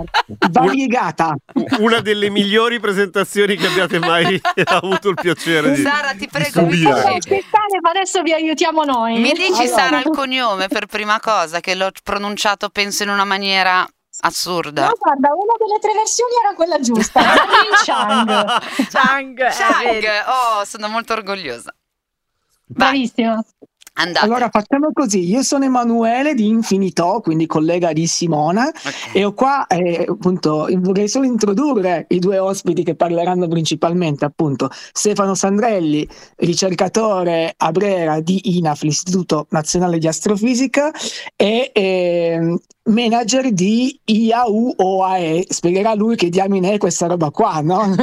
Variegata. Una delle migliori presentazioni che abbiate mai avuto il piacere di, Sara, ti di prego, mi subire. dici, Aspettare, ma adesso vi aiutiamo noi. mi dici Allora. Sara il cognome per prima cosa, che l'ho pronunciato penso in una maniera assurda. No, guarda, una delle tre versioni era quella giusta. Zarrin Chang. Chang, eh, Chang, vedi. oh, sono molto orgogliosa. Vai, Bravissima. andate. Allora facciamo così, io sono Emanuele di Infinito, quindi collega di Simona, Ok. e ho qua eh, appunto vorrei solo introdurre i due ospiti che parleranno principalmente, appunto Stefano Sandrelli, ricercatore a Brera di I N A F, l'Istituto Nazionale di Astrofisica, e eh, manager di I A U O A E. Spiegherà lui che diamine è questa roba qua, no?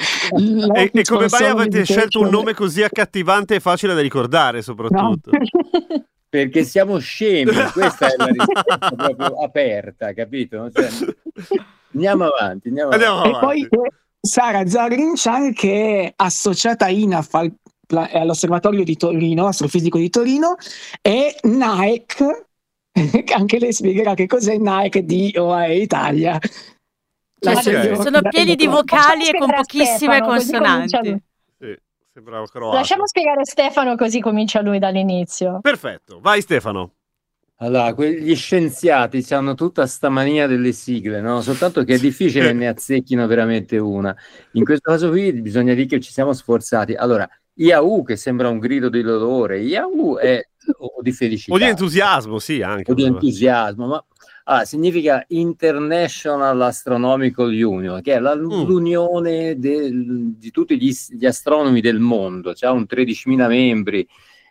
E, e come mai avete scelto un nome così accattivante e facile da ricordare, soprattutto? perché siamo scemi, questa è la risposta proprio aperta, capito? Cioè, andiamo avanti, andiamo Andiamo avanti. E poi eh, Sara Zarrin Chang, che è associata a I N A F al- pla- all'Osservatorio di Torino, astrofisico di Torino, e N A E C, che anche lei spiegherà che cos'è N A E C di O A E Italia. La Ok. signora- Sono pieni di vocali e con Lasciamo pochissime spiegare a Stefano, così consonanti. comincia Sì, sembrava croato. Lasciamo spiegare a Stefano così comincia lui dall'inizio. Perfetto, vai Stefano. Allora, quegli scienziati hanno tutta sta mania delle sigle, no? Soltanto che è difficile che ne azzecchino veramente una. In questo caso qui bisogna dire che ci siamo sforzati. Allora, I A U, che sembra un grido di dolore, I A U è o di felicità. O di entusiasmo, sì, anche. o di entusiasmo, ma ah, significa International Astronomical Union, che è la- Mm. l'unione del- di tutti gli, gli astronomi del mondo, c'ha un tredicimila membri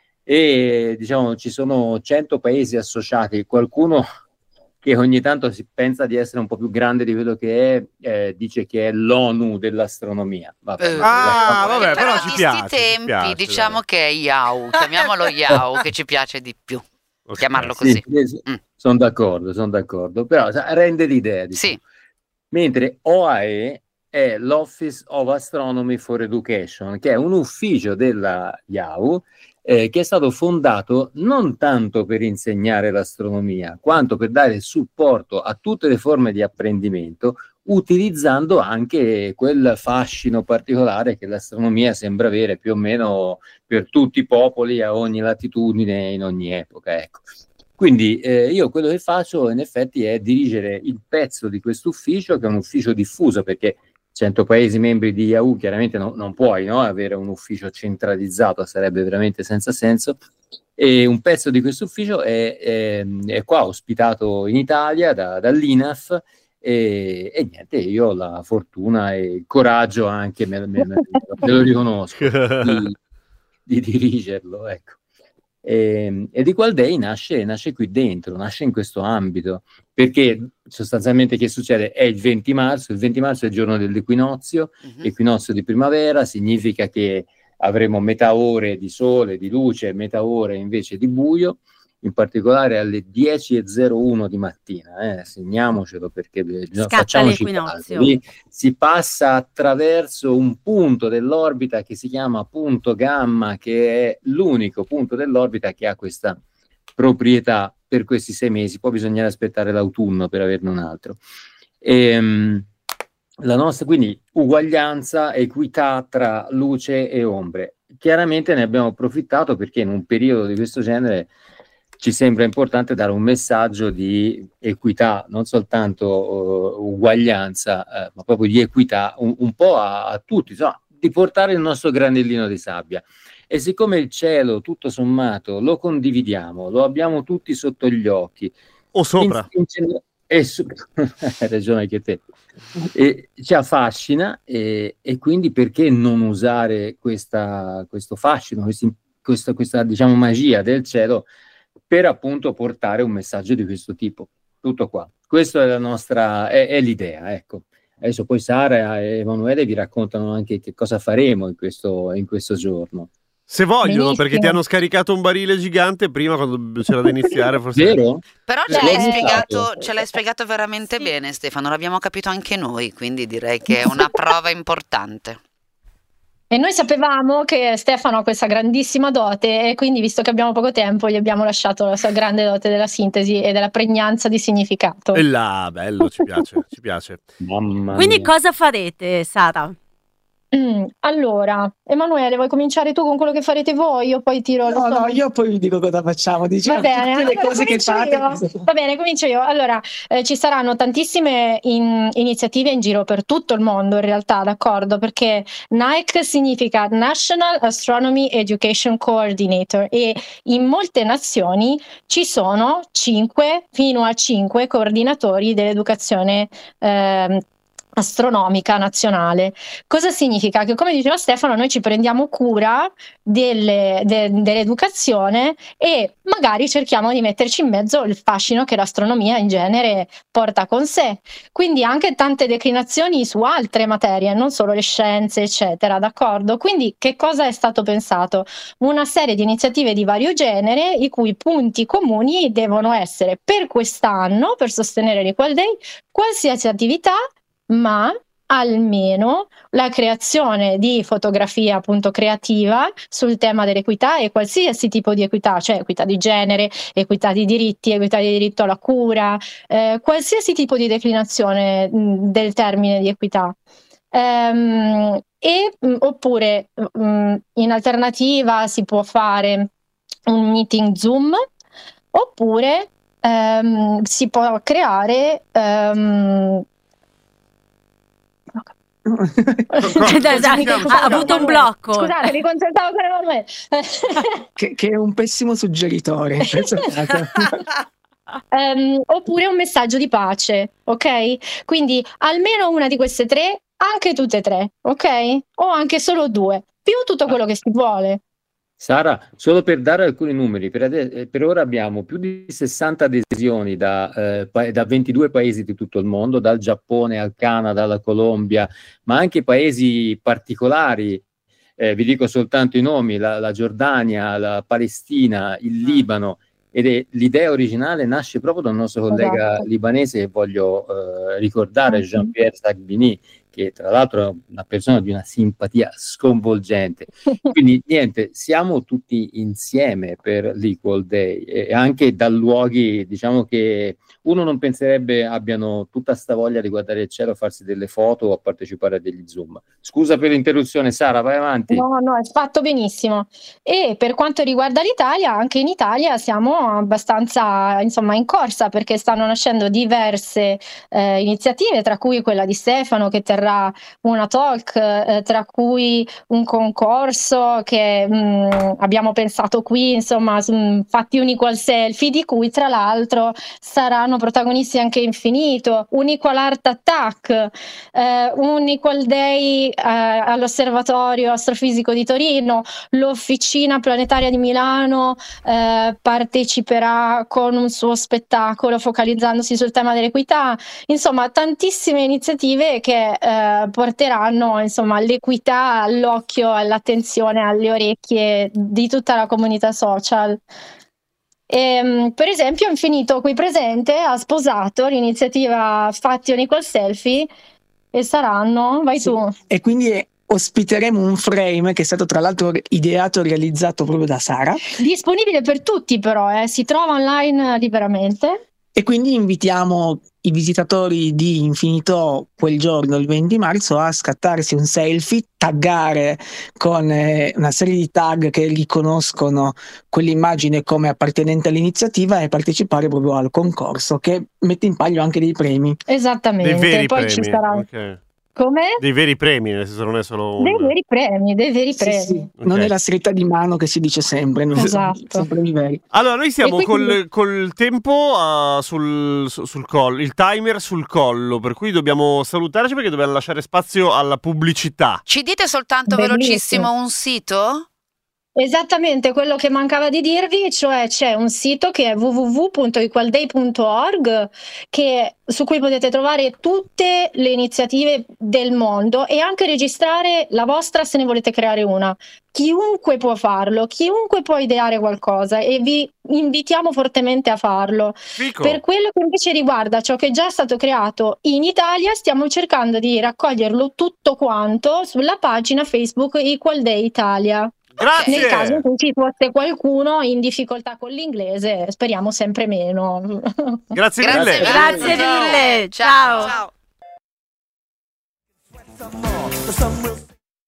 e diciamo ci sono cento paesi associati. Qualcuno che ogni tanto si pensa di essere un po' più grande di quello che è, eh, dice che è l'ONU dell'astronomia. Vabbè, Eh, Ah, lasciamo- vabbè, Eh, però di ci sti piace, ci tempi piace, diciamo dai. che è I A U, chiamiamolo I A U che ci piace di più. Ok. Chiamarlo Sì, così. Mm. sono d'accordo, sono d'accordo, però sa, rende l'idea. Diciamo. Sì. Mentre O A E è l'Office of Astronomy for Education, che è un ufficio della I A U eh, che è stato fondato non tanto per insegnare l'astronomia, quanto per dare supporto a tutte le forme di apprendimento, utilizzando anche quel fascino particolare che l'astronomia sembra avere più o meno per tutti i popoli, a ogni latitudine, in ogni epoca. Ecco. Quindi eh, io quello che faccio in effetti è dirigere il pezzo di questo ufficio, che è un ufficio diffuso, perché cento paesi membri di I A U chiaramente no, non puoi no, avere un ufficio centralizzato, sarebbe veramente senza senso, e un pezzo di questo ufficio è, è, è qua ospitato in Italia da, dall'I N A F e, e niente, io ho la fortuna e il coraggio anche, me, me, me, me lo riconosco, di, di dirigerlo, ecco. E, ed Equal Day nasce, nasce qui dentro, nasce in questo ambito, perché sostanzialmente che succede? È il venti marzo, il venti marzo è il giorno dell'equinozio, uh-huh. Equinozio di primavera, significa che avremo metà ore di sole, di luce, metà ore invece di buio, in particolare alle dieci e zero uno di mattina, eh, segniamocelo perché Scatta facciamoci l'equinozio. caso. Lì si passa attraverso un punto dell'orbita che si chiama punto gamma, che è l'unico punto dell'orbita che ha questa proprietà per questi sei mesi, poi bisognerà aspettare l'autunno per averne un altro. E, la nostra, quindi uguaglianza, equità tra luce e ombre. Chiaramente ne abbiamo approfittato perché in un periodo di questo genere ci sembra importante dare un messaggio di equità, non soltanto uh, uguaglianza, uh, ma proprio di equità un, un po' a, a tutti, insomma, di portare il nostro granellino di sabbia. E siccome il cielo, tutto sommato, lo condividiamo, lo abbiamo tutti sotto gli occhi. O sopra. In, in, e su- hai ragione anche te. E ci affascina e, e quindi perché non usare questa, questo fascino, questi, questa, questa diciamo magia del cielo per appunto portare un messaggio di questo tipo. Tutto qua. Questa è la nostra, è, è l'idea, ecco. Adesso poi Sara e Emanuele vi raccontano anche che cosa faremo in questo, in questo giorno. Se vogliono, Benissimo. perché ti hanno scaricato un barile gigante prima quando c'era da iniziare, forse. Vero? Però Sì. ce l'hai, L'ho spiegato, notato. ce l'hai spiegato veramente bene, Stefano, l'abbiamo capito anche noi, quindi direi che è una prova importante. E noi sapevamo che Stefano ha questa grandissima dote e quindi, visto che abbiamo poco tempo, gli abbiamo lasciato la sua grande dote della sintesi e della pregnanza di significato. E là, bello, ci piace, ci piace. Mamma Quindi mia. cosa farete, Sara? Mm, allora, Emanuele, vuoi cominciare tu con quello che farete voi? Io poi tiro No, le no, io poi vi dico cosa facciamo. Diciamo Va bene, tutte le allora cose che comincio fate. io. Va bene, comincio io. Allora, eh, ci saranno tantissime in- iniziative in giro per tutto il mondo, in realtà, d'accordo? Perché N A E C significa National Astronomy Education Coordinator e in molte nazioni ci sono cinque, fino a cinque coordinatori dell'educazione ehm, astronomica nazionale. Cosa significa? Che, come diceva Stefano, noi ci prendiamo cura delle- de- dell'educazione e magari cerchiamo di metterci in mezzo il fascino che l'astronomia in genere porta con sé. Quindi anche tante declinazioni su altre materie, non solo le scienze, eccetera, d'accordo? Quindi che cosa è stato pensato? Una serie di iniziative di vario genere, i cui punti comuni devono essere, per quest'anno, per sostenere l'Equal Day, qualsiasi attività, ma almeno la creazione di fotografia appunto creativa sul tema dell'equità e qualsiasi tipo di equità, cioè equità di genere, equità di diritti, equità di diritto alla cura, eh, qualsiasi tipo di declinazione mh, del termine di equità. Ehm, e mh, oppure mh, in alternativa si può fare un meeting Zoom, oppure ehm, si può creare ehm, ha avuto un blocco. Scusate, mi concentravo con Emanuele. che, che è un pessimo suggeritore in questo caso. Ehm, oppure un messaggio di pace, ok? Quindi almeno una di queste tre, anche tutte e tre, ok? O anche solo due, più tutto quello che si vuole. Sara, solo per dare alcuni numeri, per, ade- per ora abbiamo più di sessanta adesioni da, eh, pa- da ventidue paesi di tutto il mondo, dal Giappone al Canada, alla Colombia, ma anche paesi particolari, eh, vi dico soltanto i nomi, la, la Giordania, la Palestina, il Libano, ed è, l'idea originale nasce proprio dal nostro collega Esatto. libanese che voglio eh, ricordare, Jean-Pierre Sagbini, che tra l'altro è una persona di una simpatia sconvolgente. Quindi niente, siamo tutti insieme per l'Equal Day e anche da luoghi, diciamo, che uno non penserebbe abbiano tutta sta voglia di guardare il cielo, farsi delle foto o partecipare a degli Zoom. Scusa per l'interruzione, Sara, vai avanti. No, no, è fatto benissimo. E per quanto riguarda l'Italia, anche in Italia siamo abbastanza, insomma, in corsa perché stanno nascendo diverse eh, iniziative, tra cui quella di Stefano che terrà una talk, eh, tra cui un concorso che mh, abbiamo pensato qui, insomma, su, mh, fatti un equal selfie, di cui tra l'altro saranno protagonisti anche Infinito, un equal art attack, eh, un equal day eh, all'Osservatorio Astrofisico di Torino, l'Officina Planetaria di Milano eh, parteciperà con un suo spettacolo focalizzandosi sul tema dell'equità. Insomma, tantissime iniziative che eh, porteranno, insomma, all'equità, all'occhio, all'attenzione, alle orecchie di tutta la comunità social. E, per esempio, Infinito qui presente ha sposato l'iniziativa Fatti un equal selfie e saranno, vai Sì. tu. E quindi ospiteremo un frame che è stato tra l'altro ideato e realizzato proprio da Sara, Disponibile per tutti però, eh, si trova online liberamente. e quindi invitiamo i visitatori di Infinito quel giorno, il venti marzo, a scattarsi un selfie, taggare con eh, una serie di tag che riconoscono quell'immagine come appartenente all'iniziativa e partecipare proprio al concorso che mette in palio anche dei premi. Esattamente. Dei veri Poi premi. ci sarà ok. come? Dei veri premi, nel senso non è solo un... Dei veri premi, dei veri Sì, premi. sì, non Ok. è la stretta di mano che si dice sempre, no? Esatto. Sono premi veri. Allora, noi siamo E quindi- col, col tempo uh, sul, su- sul collo, il timer sul collo, per cui dobbiamo salutarci perché dobbiamo lasciare spazio alla pubblicità. Ci dite soltanto Bellissimo. velocissimo un sito? Esattamente quello che mancava di dirvi, cioè c'è un sito che è w w w punto equal day punto org che, su cui potete trovare tutte le iniziative del mondo e anche registrare la vostra se ne volete creare una. Chiunque può farlo, chiunque può ideare qualcosa e vi invitiamo fortemente a farlo. Fico. Per quello che invece riguarda ciò che è già stato creato in Italia, stiamo cercando di raccoglierlo tutto quanto sulla pagina Facebook Equal Day Italia. Grazie. Nel caso in cui ci fosse qualcuno in difficoltà con l'inglese, speriamo sempre meno. Grazie, Grazie mille. Grazie mille, ciao. Ciao. The sun will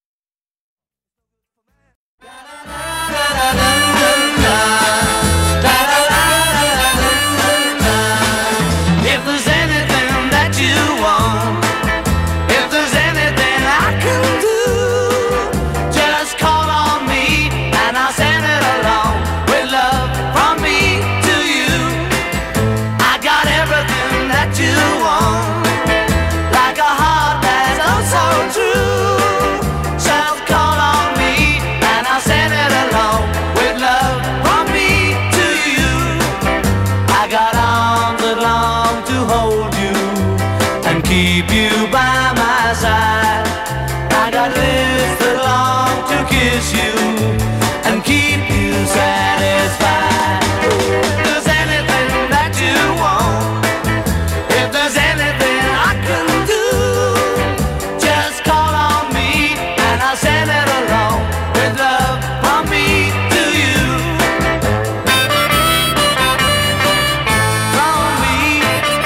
If there's anything that you want, if there's anything I can do, just call on me and I'll send it along with love from me to you. I got everything that you want, like a heart that's oh so true. Just call on me and I'll send it along with love from me to you. I got arms that long to hold you and keep you by my side. I got lips that long to kiss you and keep you satisfied. If there's anything that you want, if there's anything I can do, just call on me and I'll send it along with love from me to you. From me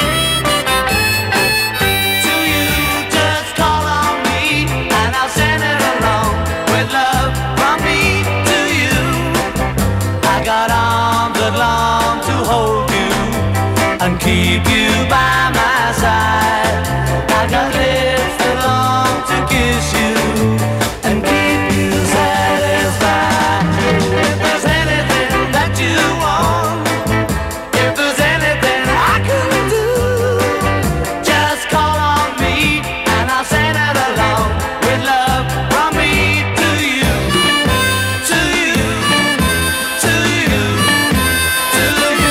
to you, just call on me and I'll send it along with love from me to you. I got arms that long to hold you and keep you by my side. I got lips that long to kiss you and keep you satisfied. If there's anything that you want, if there's anything I can do, just call on me and I'll send it along with love from me to you, to you, to you, to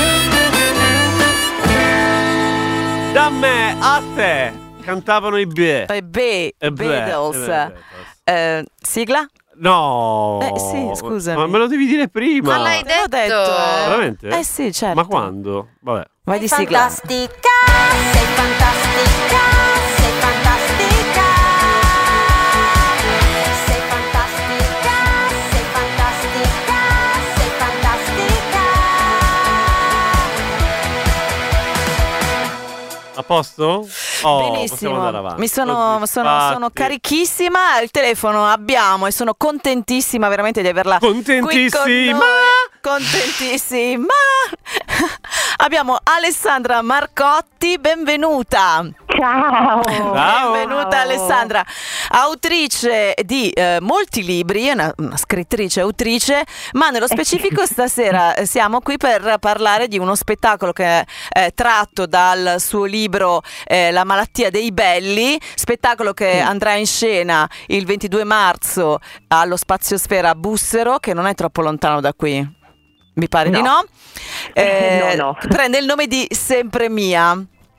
you. Da me a te cantavano i Be. E be, E beh, Beatles. e beh, Eh, sigla? No. Eh, sì, scusami. Ma me lo devi dire prima. Ma l'hai Te l'ho detto? detto, eh. Veramente? Eh sì, certo. Ma quando? Vabbè. Vai di sigla. Fantastica, sei fantastica, sei fantastica. Sei fantastica, sei fantastica, sei fantastica. A posto? Oh, possiamo Benissimo, andare avanti. mi sono, Così, sono, infatti. sono carichissima, il telefono abbiamo e sono contentissima veramente di averla qui con Contentissima! noi. Contentissima. Abbiamo Alessandra Marcotti, benvenuta. Ciao. Ciao. Benvenuta Alessandra, autrice di eh, molti libri, una, una scrittrice, autrice, ma nello specifico stasera eh, siamo qui per parlare di uno spettacolo che è eh, tratto dal suo libro eh, La malattia dei belli, spettacolo che andrà in scena il ventidue marzo allo Spazio Sfera a Bussero, che non è troppo lontano da qui, mi pare No. di no. Eh, No, no. Prende il nome di Sempre Mia.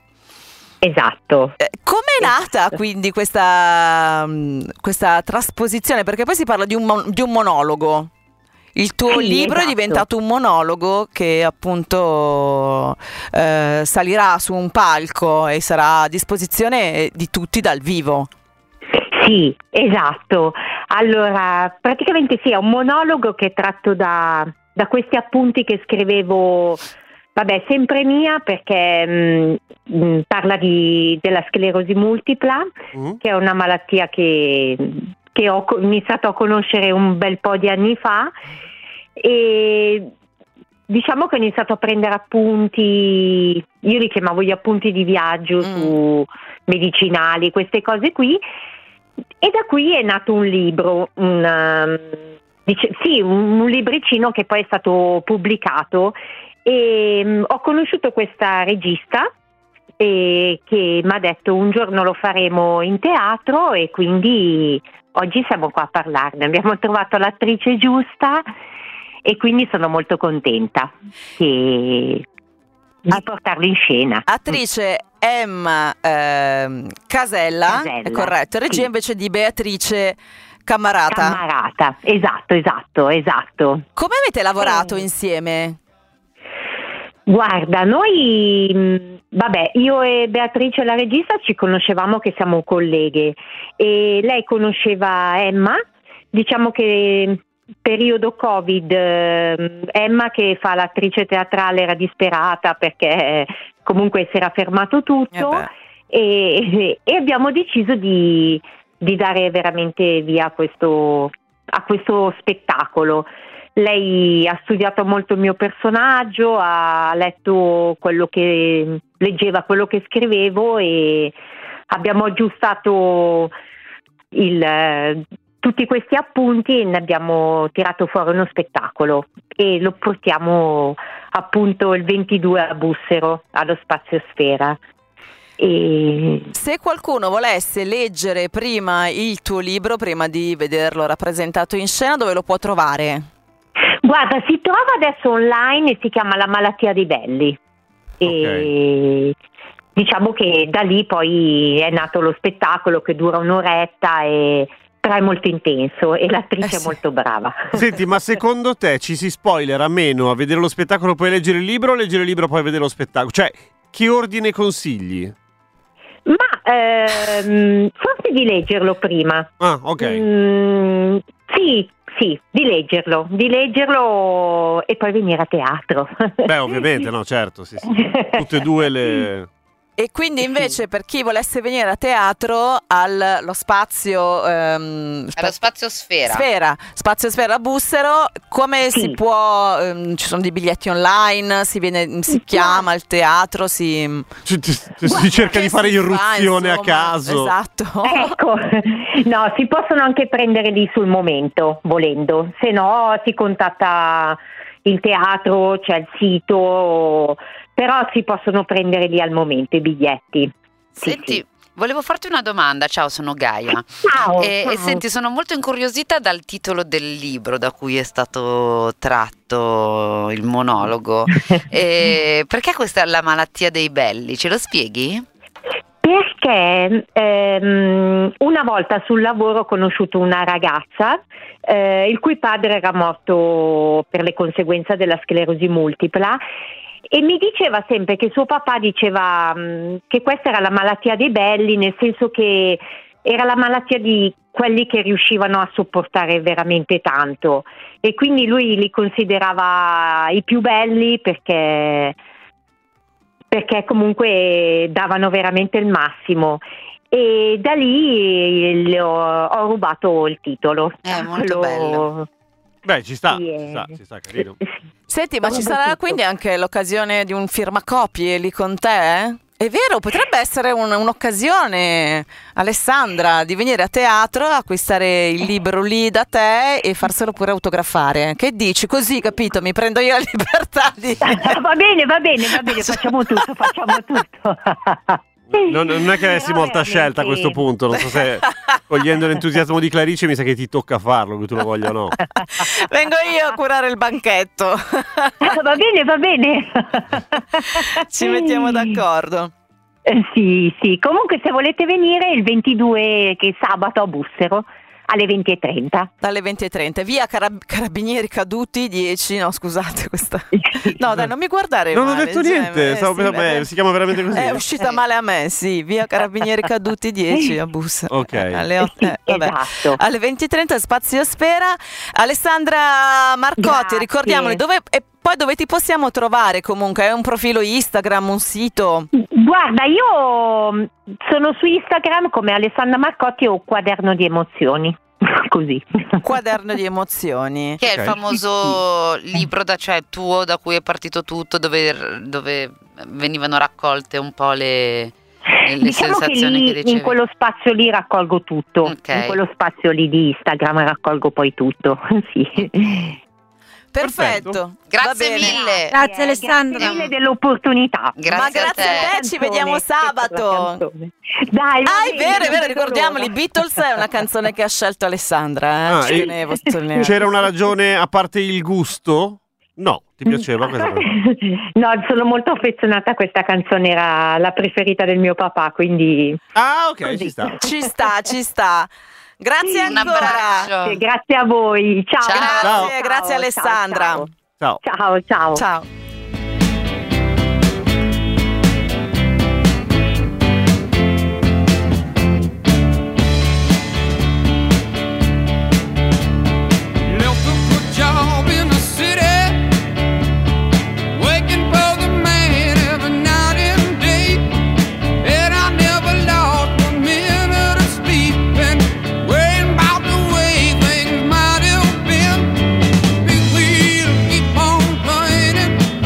Esatto. Eh, Com'è nata quindi questa, mh, questa trasposizione? Perché poi si parla di un, mon- di un monologo. Il tuo Sì, libro esatto. è diventato un monologo che appunto eh, salirà su un palco e sarà a disposizione di tutti dal vivo. Sì, esatto. Allora, praticamente sì, è un monologo che è tratto da, da questi appunti che scrivevo, vabbè, sempre mia, perché mh, mh, parla di, della sclerosi multipla, Mm. che è una malattia che, che ho co- iniziato a conoscere un bel po' di anni fa, e diciamo che ho iniziato a prendere appunti, io li chiamavo gli appunti di viaggio su medicinali, queste cose qui, e da qui è nato un libro, un, um, dice- sì, un, un libricino che poi è stato pubblicato, e um, ho conosciuto questa regista e che mi ha detto un giorno lo faremo in teatro, e quindi oggi siamo qua a parlarne. Abbiamo trovato l'attrice giusta e quindi sono molto contenta che- di portarlo in scena. Attrice Emma ehm, Casella, Casella, è corretto, regia sì. invece di Beatrice Cammarata. Cammarata, esatto, esatto, esatto. Come avete lavorato Eh. insieme? Guarda, noi, mh, vabbè, io e Beatrice, la regista, ci conoscevamo che siamo colleghe, e lei conosceva Emma, diciamo che periodo Covid, eh, Emma che fa l'attrice teatrale era disperata perché comunque si era fermato tutto, e, e abbiamo deciso di, di dare veramente via questo, a questo spettacolo. Lei ha studiato molto il mio personaggio, ha letto quello che leggeva, quello che scrivevo, e abbiamo aggiustato il, eh, tutti questi appunti e ne abbiamo tirato fuori uno spettacolo, e lo portiamo appunto il ventidue a Bussero allo Spazio Sfera. E Se qualcuno volesse leggere prima il tuo libro, prima di vederlo rappresentato in scena, dove lo può trovare? guarda, si trova adesso online e si chiama La malattia dei belli. E diciamo che da lì poi è nato lo spettacolo, che dura un'oretta, e però è molto intenso e l'attrice Eh è sì. molto brava. Senti, ma secondo te ci si spoilera meno a vedere lo spettacolo poi leggere il libro, o leggere il libro poi vedere lo spettacolo? Cioè, che ordine consigli? Ma ehm, forse di leggerlo prima. Ah, ok. Mm, sì, sì, di leggerlo, di leggerlo e poi venire a teatro. Beh, ovviamente, no, certo, sì, sì. Tutte e due le... E quindi invece per chi volesse venire a teatro allo spazio ehm, Allo Spazio Sfera. Sfera, Spazio Sfera a Bussero, come Sì. si può, ehm, ci sono dei biglietti online, si viene, si chiama al teatro, si, Si, si- si cerca di fare si fa, irruzione a insomma, caso. Esatto. Ecco, no, si possono anche prendere lì sul momento, volendo, se no si contatta il teatro, c'è il sito, però si possono prendere lì al momento i biglietti. Sì, Senti, sì. volevo farti una domanda. Ciao, sono Gaia. Ciao, E, ciao. e senti, sono molto incuriosita dal titolo del libro da cui è stato tratto il monologo. E perché questa è La malattia dei belli? Ce lo spieghi? Perché ehm, una volta sul lavoro ho conosciuto una ragazza eh, il cui padre era morto per le conseguenze della sclerosi multipla, e mi diceva sempre che suo papà diceva mh, che questa era la malattia dei belli, nel senso che era la malattia di quelli che riuscivano a sopportare veramente tanto, e quindi lui li considerava i più belli perché perché comunque davano veramente il massimo, e da lì le ho, ho rubato il titolo. È molto Lo- bello. Beh, ci sta, Sì, ci eh. sta, ci sta, carino. Senti, ma ci Rubo sarà tutto. quindi anche l'occasione di un firmacopie lì con te? È vero, potrebbe essere un- un'occasione, Alessandra, di venire a teatro, acquistare il libro lì da te e farselo pure autografare. Che dici? Così, capito? Mi prendo io la libertà di... Va bene, va bene, va bene, facciamo tutto, facciamo tutto. Non, non è che avessi Però molta scelta a questo veramente- punto, non so se cogliendo l'entusiasmo di Clarice mi sa che ti tocca farlo, che tu lo voglia o no. Vengo io a curare il banchetto. Va bene, va bene. Ci mettiamo d'accordo. Eh, sì, sì. Comunque se volete venire il ventidue, che è sabato, a Bussero, alle venti e trenta. Dalle venti e trenta, via Carab- Carabinieri Caduti dieci. No, scusate, questa. No, dai, non mi guardare Non ho male, detto Gemma. niente, Eh, stavo sì, pensando, beh, beh, si chiama veramente così? È uscita male a me, sì, via Carabinieri Caduti dieci a Bussero. Ok. Alle, otto- eh, vabbè. Esatto. Alle venti e trenta Spazio Sfera. Alessandra Marcotti, Grazie. ricordiamoli dove e poi dove ti possiamo trovare comunque? È un profilo Instagram, un sito? Guarda, io mm, sono su Instagram come Alessandra Marcotti o Quaderno di Emozioni. Così. Quaderno di emozioni. Che è Ok. il famoso libro da, cioè, tuo da cui è partito tutto, dove, dove venivano raccolte un po' le, le Diciamo che sensazioni che lì, dicevi. in quello spazio lì raccolgo tutto. Ok. In quello spazio lì di Instagram raccolgo poi tutto. Sì. Perfetto. Grazie Va bene. mille. Grazie Alessandra. Grazie mille dell'opportunità. Grazie, Ma grazie a te, ci vediamo sabato. Dai, va Ah, è bene, vero, è non vero, vedo ricordiamoli, l'ora. Beatles è una canzone che ha scelto Alessandra, eh? Ah, Ci e- tenevo a sottolineare. C'era una ragione a parte il gusto? No, ti piaceva questa cosa? No, sono molto affezionata a questa canzone, era la preferita del mio papà, quindi Ah, ok, ci sta. Ci sta, ci sta. Grazie Un ancora. abbraccio. grazie a voi. Ciao. Ciao. Grazie, Ciao, grazie ciao, Alessandra. Ciao, Ciao. ciao. ciao. Ciao. Left a good job in the city, working for the man every night and day. And I never lost one minute of sleep, and worrying about the way things might have been. Big wheel keep on turning,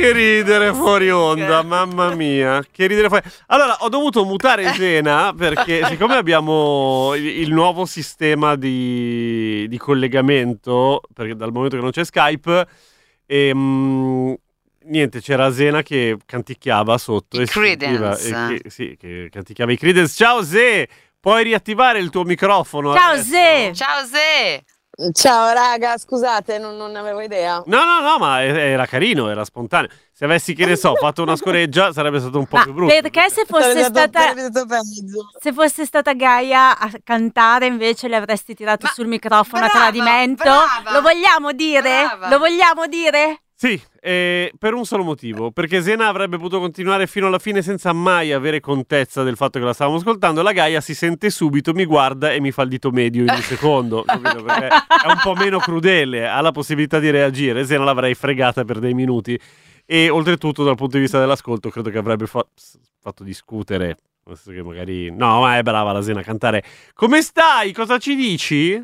Che ridere fuori onda, mamma mia, che ridere fuori. Allora, ho dovuto mutare Zena perché siccome abbiamo il, il nuovo sistema di, di collegamento, perché dal momento che non c'è Skype, ehm, niente, c'era Zena che canticchiava sotto. I e si sentiva- Creedence. e che, sì, che canticchiava i Creedence. Ciao Ze, puoi riattivare il tuo microfono? Ciao adesso? Ze! Ciao Ze! Ciao raga, scusate, non, non avevo idea. No, no, no, ma era carino, era spontaneo. Se avessi, che ne so, fatto una scoreggia sarebbe stato un po' Ma più brutto. perché se fosse stata se fosse stata Gaia a cantare invece le avresti tirato sul microfono brava, a tradimento? brava, Lo vogliamo dire? brava. Lo vogliamo dire? Sì, eh, per un solo motivo, perché Zena avrebbe potuto continuare fino alla fine senza mai avere contezza del fatto che la stavamo ascoltando. La Gaia si sente subito, mi guarda e mi fa il dito medio in un secondo, capito? Perché è un po' meno crudele, ha la possibilità di reagire. Zena l'avrei fregata per dei minuti e oltretutto dal punto di vista dell'ascolto credo che avrebbe fa- fatto discutere, nel senso che magari... No, ma è brava la Zena a cantare. Come stai? Cosa ci dici?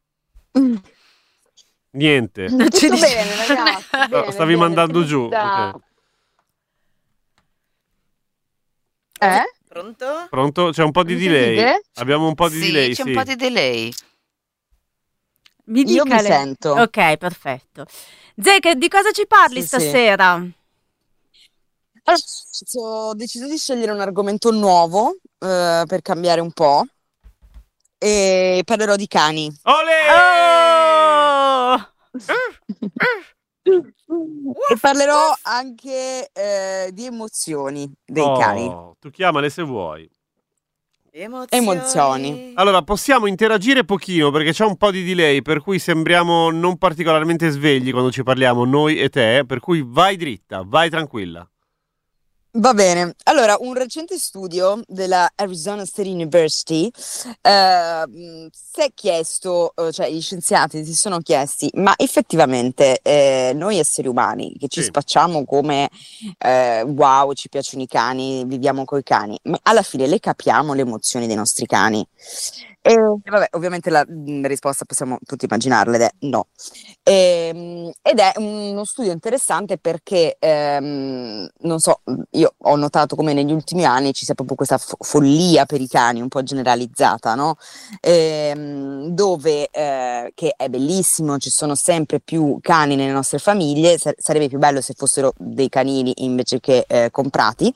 Niente. Tutto bene, ragazzi. No, bene, stavi bene, mandando si giù. sta- ok. Eh? Pronto? Pronto? C'è un po' di Mi delay. sentite? Abbiamo un po' di Sì, delay. c'è sì. un po' di delay. Mi Io dica mi le- sento. Ok, perfetto. Ze, che- di cosa ci parli Sì, sì. stasera? Allora, ho deciso di scegliere un argomento nuovo eh, per cambiare un po' e parlerò di cani. Oh! E parlerò anche eh, di emozioni dei Oh, cani. tu chiamale se vuoi. Emozioni. Allora, possiamo interagire pochino perché c'è un po' di delay, per cui sembriamo non particolarmente svegli quando ci parliamo, noi e te, per cui vai dritta, vai tranquilla. Va bene, allora un recente studio della Arizona State University eh, mh, si è chiesto, eh, cioè gli scienziati si sono chiesti, ma effettivamente eh, noi esseri umani che ci Sì. spacciamo come eh, wow, ci piacciono i cani, viviamo coi cani, ma alla fine le capiamo le emozioni dei nostri cani? E vabbè, ovviamente la mh, risposta possiamo tutti immaginarla ed è no. Ehm, ed è uno studio interessante perché ehm, non so, io ho notato come negli ultimi anni ci sia proprio questa fo- follia per i cani un po' generalizzata, no? Ehm, dove eh, che è bellissimo, ci sono sempre più cani nelle nostre famiglie, sa- sarebbe più bello se fossero dei canili invece che eh, comprati.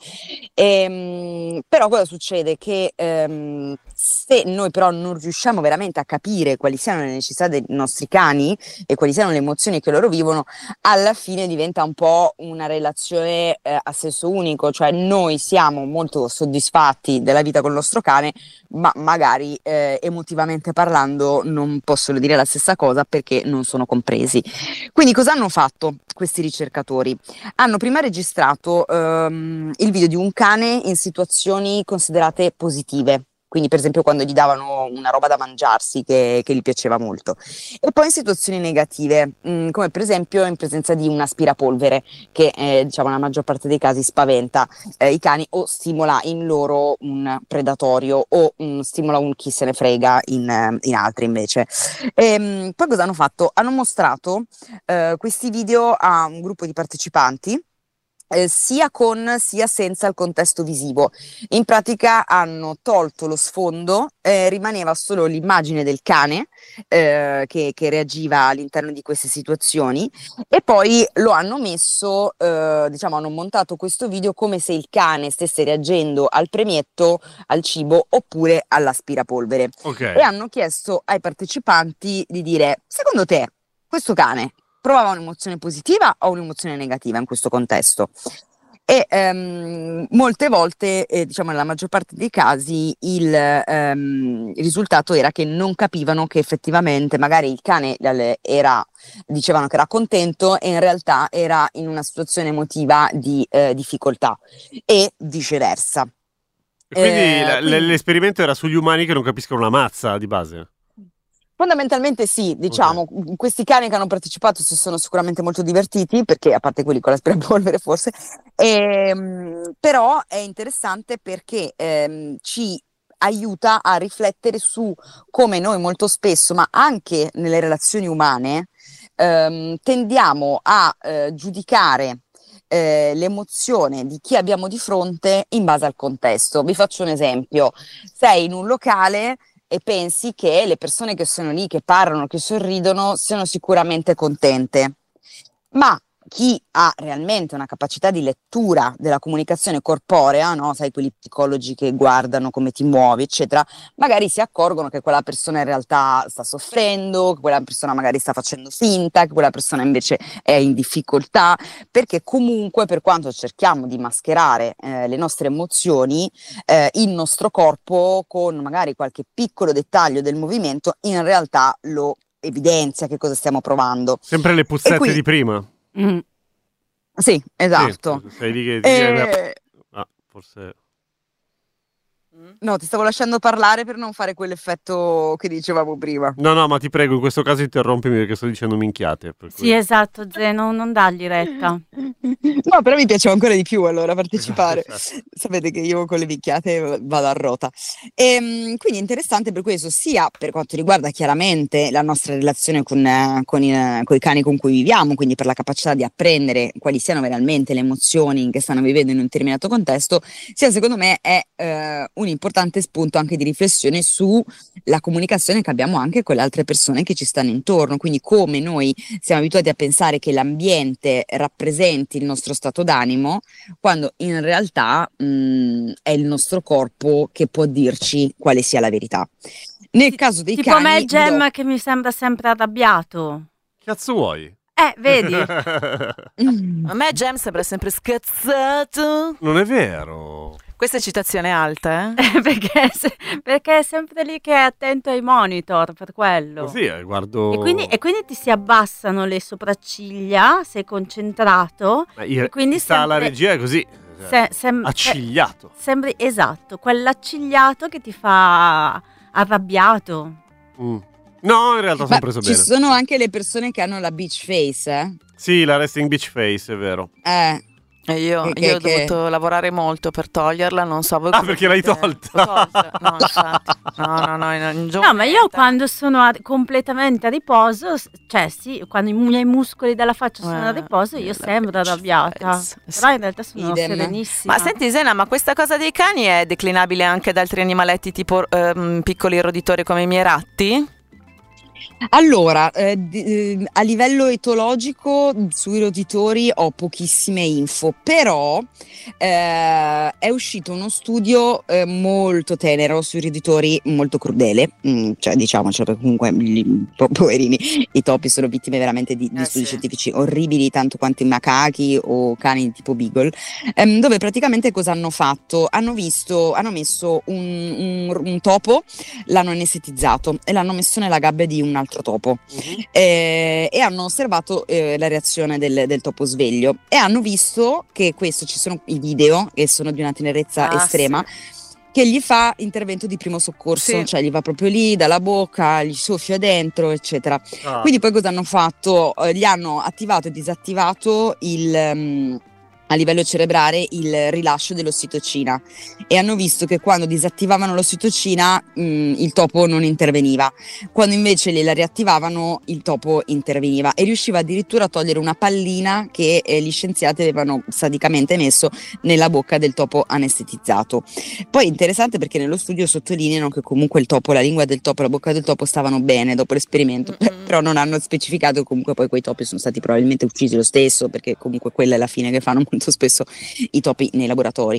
Ehm, però cosa succede? Che ehm, se noi però non riusciamo veramente a capire quali siano le necessità dei nostri cani e quali siano le emozioni che loro vivono, alla fine diventa un po' una relazione eh, a senso unico, cioè noi siamo molto soddisfatti della vita con il nostro cane, ma magari eh, emotivamente parlando non possono dire la stessa cosa perché non sono compresi. Quindi cosa hanno fatto questi ricercatori? Hanno prima registrato ehm, il video di un cane in situazioni considerate positive. Quindi per esempio quando gli davano una roba da mangiarsi che, che gli piaceva molto, e poi in situazioni negative, mh, come per esempio in presenza di un aspirapolvere che eh, diciamo nella maggior parte dei casi spaventa eh, i cani o stimola in loro un predatorio o mh, stimola un chi se ne frega in, eh, in altri invece. E, mh, poi cosa hanno fatto? Hanno mostrato eh, questi video a un gruppo di partecipanti Eh, sia con sia senza il contesto visivo. In pratica hanno tolto lo sfondo, eh, rimaneva solo l'immagine del cane eh, che, che reagiva all'interno di queste situazioni e poi lo hanno messo, eh, diciamo hanno montato questo video come se il cane stesse reagendo al premietto, al cibo oppure all'aspirapolvere. Ok. E hanno chiesto ai partecipanti di dire: secondo te questo cane provava un'emozione positiva o un'emozione negativa in questo contesto? E ehm, molte volte, eh, diciamo nella maggior parte dei casi, il, ehm, il risultato era che non capivano che effettivamente magari il cane era, dicevano che era contento e in realtà era in una situazione emotiva di eh, difficoltà e viceversa. Quindi, Eh, la- quindi- l'esperimento era sugli umani che non capiscono una mazza di base. Fondamentalmente sì, diciamo, questi cani che hanno partecipato si sono sicuramente molto divertiti, perché a parte quelli con l'aspirapolvere forse, ehm, però è interessante perché ehm, ci aiuta a riflettere su come noi molto spesso, ma anche nelle relazioni umane, ehm, tendiamo a eh, giudicare eh, l'emozione di chi abbiamo di fronte in base al contesto. Vi faccio un esempio: sei in un locale e pensi che le persone che sono lì, che parlano, che sorridono, siano sicuramente contente, ma chi ha realmente una capacità di lettura della comunicazione corporea, no? Sai, quegli psicologi che guardano come ti muovi, eccetera, magari si accorgono che quella persona in realtà sta soffrendo, che quella persona magari sta facendo finta, che quella persona invece è in difficoltà, perché comunque, per quanto cerchiamo di mascherare eh, le nostre emozioni, eh, il nostro corpo, con magari qualche piccolo dettaglio del movimento, in realtà lo evidenzia che cosa stiamo provando. Sempre le puzzette qui, di prima. Mm. Sì, esatto. Sì, sei lì che E... ah, forse... No, ti stavo lasciando parlare per non fare quell'effetto che dicevamo prima. No, no, ma ti prego, in questo caso interrompimi perché sto dicendo minchiate. Per Sì, esatto, Zeno, non dargli retta. No, però mi piaceva ancora di più allora partecipare. Esatto. Sapete che io con le minchiate vado a rota. E, quindi è interessante per questo, sia per quanto riguarda chiaramente la nostra relazione con, eh, con, i, con i cani con cui viviamo, quindi per la capacità di apprendere quali siano veramente le emozioni che stanno vivendo in un determinato contesto, sia secondo me è eh, un importante spunto anche di riflessione sulla comunicazione che abbiamo anche con le altre persone che ci stanno intorno, quindi come noi siamo abituati a pensare che l'ambiente rappresenti il nostro stato d'animo, quando in realtà mh, è il nostro corpo che può dirci quale sia la verità. Nel caso dei tipo cani, me Gem do... che mi sembra sempre arrabbiato. Cazzo vuoi? Eh, vedi? A me Gem sembra sempre scazzato. Non è vero. Questa è citazione alta, eh? perché, se, perché è sempre lì che è attento ai monitor, per quello. Sì, eh, guardo... E quindi, e quindi ti si abbassano le sopracciglia, sei concentrato. Ma io, e quindi sta sempre, la regia è così, se, sem, accigliato. Eh, sembri, esatto, quell'accigliato che ti fa arrabbiato. Mm. No, in realtà sono preso ci bene. Ci sono anche le persone che hanno la beach face, eh? Sì, la resting beach face, è vero. Eh... E io, che, io ho che... dovuto lavorare molto per toglierla, non so voi. Ah, perché l'hai tolta? tolta. No, infatti. no, no, no, in no, ma io quando sono a, completamente a riposo, cioè sì, quando i miei muscoli della faccia sono eh, a riposo, io sembro arrabbiata, però in realtà sono Idem. serenissima. Ma senti Zena, ma questa cosa dei cani è declinabile anche ad altri animaletti tipo ehm, piccoli roditori come i miei ratti? Allora, eh, d- eh, a livello etologico sui roditori ho pochissime info, però eh, è uscito uno studio eh, molto tenero sui roditori, molto crudele, mm, cioè diciamocelo, perché comunque gli, po- poverini, i topi sono vittime veramente di, di eh, studi sì. scientifici orribili, tanto quanto i macachi o cani tipo beagle, ehm, dove praticamente cosa hanno fatto? Hanno visto, hanno messo un, un, un topo, l'hanno anestetizzato e l'hanno messo nella gabbia di un altro topo uh-huh. eh, e hanno osservato eh, la reazione del, del topo sveglio e hanno visto che questo, ci sono i video che sono di una tenerezza ah, estrema sì. che gli fa intervento di primo soccorso, sì. cioè gli va proprio lì dalla bocca, gli soffia dentro eccetera ah. Quindi poi cosa hanno fatto? Eh, gli hanno attivato e disattivato il um, a livello cerebrale il rilascio dell'ossitocina e hanno visto che quando disattivavano l'ossitocina mh, il topo non interveniva, quando invece la riattivavano il topo interveniva e riusciva addirittura a togliere una pallina che eh, gli scienziati avevano sadicamente messo nella bocca del topo anestetizzato. Poi è interessante perché nello studio sottolineano che comunque il topo, la lingua del topo e la bocca del topo stavano bene dopo l'esperimento, mm-hmm. però non hanno specificato che comunque poi quei topi sono stati probabilmente uccisi lo stesso, perché comunque quella è la fine che fanno molto spesso i topi nei laboratori.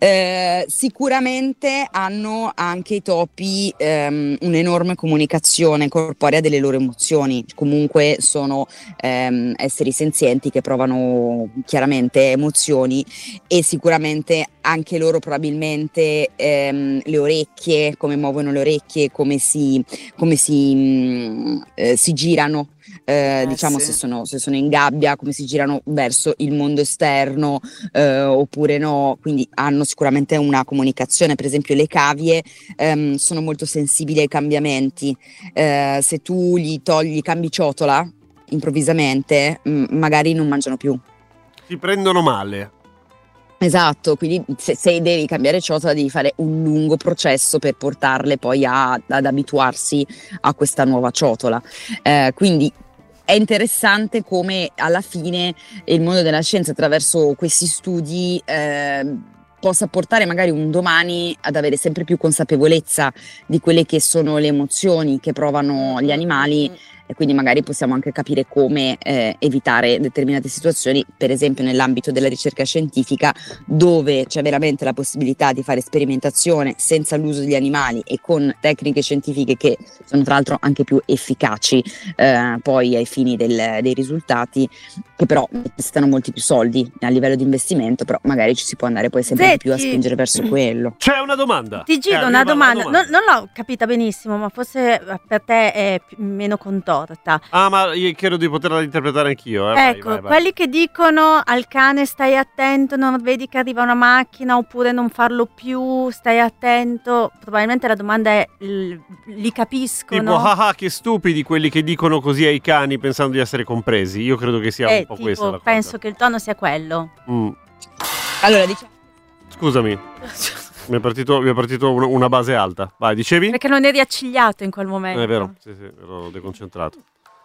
Eh, sicuramente hanno anche i topi ehm, un'enorme comunicazione corporea delle loro emozioni, comunque sono ehm, esseri senzienti che provano chiaramente emozioni e sicuramente anche loro probabilmente ehm, le orecchie, come muovono le orecchie, come si, come si, mh, eh, si girano. Eh, eh, diciamo sì. se, sono, se sono in gabbia, come si girano verso il mondo esterno eh, oppure no, quindi hanno sicuramente una comunicazione. Per esempio le cavie ehm, sono molto sensibili ai cambiamenti, eh, se tu gli togli, cambi ciotola improvvisamente mh, magari non mangiano più, si prendono male. Esatto, quindi se, se devi cambiare ciotola devi fare un lungo processo per portarle poi a, ad abituarsi a questa nuova ciotola, eh, quindi è interessante come alla fine il mondo della scienza attraverso questi studi eh, possa portare magari un domani ad avere sempre più consapevolezza di quelle che sono le emozioni che provano gli animali, e quindi magari possiamo anche capire come eh, evitare determinate situazioni, per esempio nell'ambito della ricerca scientifica, dove c'è veramente la possibilità di fare sperimentazione senza l'uso degli animali e con tecniche scientifiche che sono tra l'altro anche più efficaci eh, poi ai fini del, dei risultati, che però necessitano molti più soldi a livello di investimento, però magari ci si può andare poi sempre di più a spingere verso quello. C'è una domanda. Ti giro Eh, una arriva domanda, domanda. Non, non l'ho capita benissimo, ma forse per te è più- meno contorta. Ah, ma io credo di poterla interpretare anch'io. Eh. Vai, Ecco, vai, vai. quelli che dicono al cane stai attento, non vedi che arriva una macchina, oppure non farlo più, stai attento, probabilmente la domanda è l- li capiscono? Tipo, ah ah, che stupidi quelli che dicono così ai cani pensando di essere compresi. Io credo che sia Eh, un po' tipo, questa la cosa. penso che il tono sia quello. Mm. Allora, diciamo Scusami, mi è partito, mi è partito una, una base alta. Vai, dicevi? Perché non eri accigliato in quel momento. Eh, è vero, sì, sì, ero deconcentrato.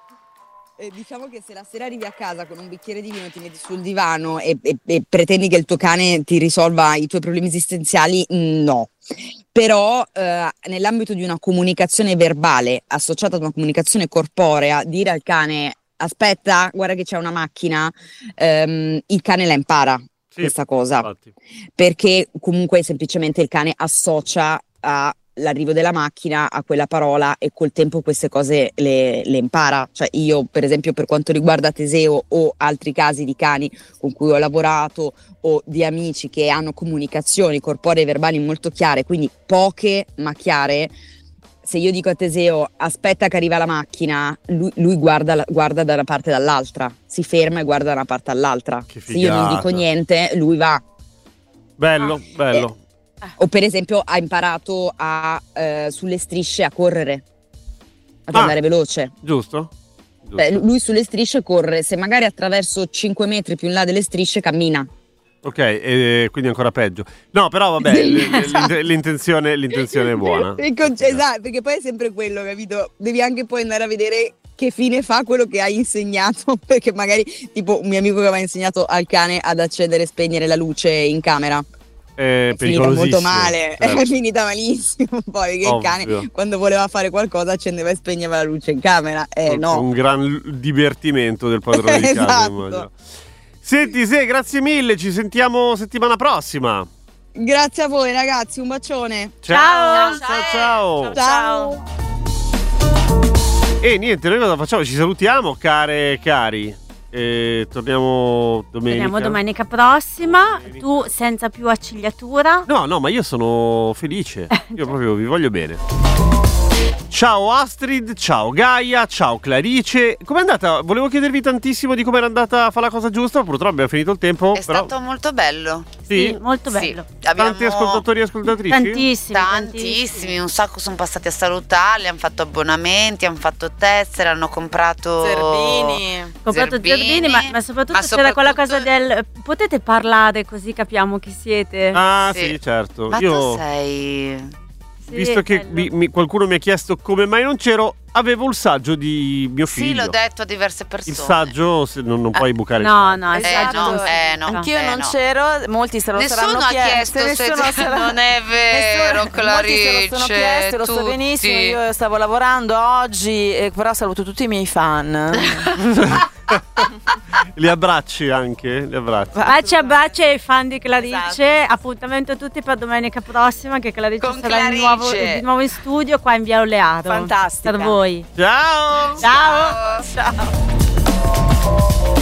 Eh, diciamo che se la sera arrivi a casa con un bicchiere di vino, ti metti sul divano e, e- e pretendi che il tuo cane ti risolva i tuoi problemi esistenziali, mm, no. Però eh, nell'ambito di una comunicazione verbale associata ad una comunicazione corporea, dire al cane aspetta, guarda che c'è una macchina, ehm, il cane la impara questa cosa, infatti. perché comunque semplicemente il cane associa all'arrivo della macchina a quella parola e col tempo queste cose le, le impara. Cioè io per esempio, per quanto riguarda Teseo o altri casi di cani con cui ho lavorato o di amici che hanno comunicazioni corporee e verbali molto chiare, quindi poche ma chiare, se io dico a Teseo aspetta che arriva la macchina, lui, lui guarda, la- guarda da una parte e dall'altra, si ferma e guarda da una parte all'altra. Se io non dico figata. niente, lui va. Bello, bello. O per esempio ha imparato a eh, sulle strisce a correre, ad Ah. andare veloce. Giusto? Beh, lui sulle strisce corre, se magari attraverso cinque metri più in là delle strisce cammina. Ok, e quindi ancora peggio. No, però vabbè, l- l- l'intenzione, l'intenzione è buona. Il conce- esatto, perché poi è sempre quello, capito? Devi anche poi andare a vedere che fine fa quello che hai insegnato, perché magari tipo un mio amico che aveva insegnato al cane ad accendere e spegnere la luce in camera. È È finita molto male, certo. è finita malissimo poi, perché il Ovvio. cane quando voleva fare qualcosa accendeva e spegneva la luce in camera. Eh no. Un gran l- divertimento del padrone di casa, Esatto. immagino. Senti, Se, grazie mille, ci sentiamo settimana prossima. Grazie a voi ragazzi, un bacione. Ciao, ciao, ciao. Ciao. E niente, noi cosa facciamo? Ci salutiamo, care e cari. E torniamo domenica. Vediamo domenica prossima, tu senza più accigliatura. No, no, ma io sono felice. Io proprio vi voglio bene. Ciao Astrid, ciao Gaia, ciao Clarice. Com'è andata? Volevo chiedervi tantissimo di come era andata a fare la cosa giusta, purtroppo abbiamo finito il tempo. È però... stato molto bello. Sì? molto Sì. bello. Abbiamo- Tanti ascoltatori e ascoltatrici? Tantissimi, Tantissimi, un sacco sono passati a salutarli, hanno fatto abbonamenti, hanno fatto tessere, hanno comprato Zerbini. comprato zerbini, ma, ma soprattutto ma c'era quella soprattutto- cosa del potete parlare così capiamo chi siete. Ah, sì, certo. Ma Io, tu sei visto che mi- mi- qualcuno mi ha chiesto come mai non c'ero, avevo il saggio di mio Sì, figlio. l'ho detto a diverse persone. Il saggio se non, non puoi bucare il no, saggio. no, Eh, esatto. no, eh, no, Anch'io eh, non no. c'ero, molti se lo Nessuno saranno ha chiesto. chiesto se- nessuno sarà- non è vero, nessuno- Molti se lo sono Clarice, chiesto, lo so tutti. benissimo. Io stavo lavorando oggi, eh, però saluto tutti i miei fan. Li abbracci anche? Li abbracci. Baci e abbracci ai fan di Clarice. Esatto. Appuntamento a tutti per domenica prossima, che Clarice Con sarà di nuovo, Clarice. di nuovo in studio qua in Via Olearo. Fantastica. Per voi. Ciao! Ciao. Ciao.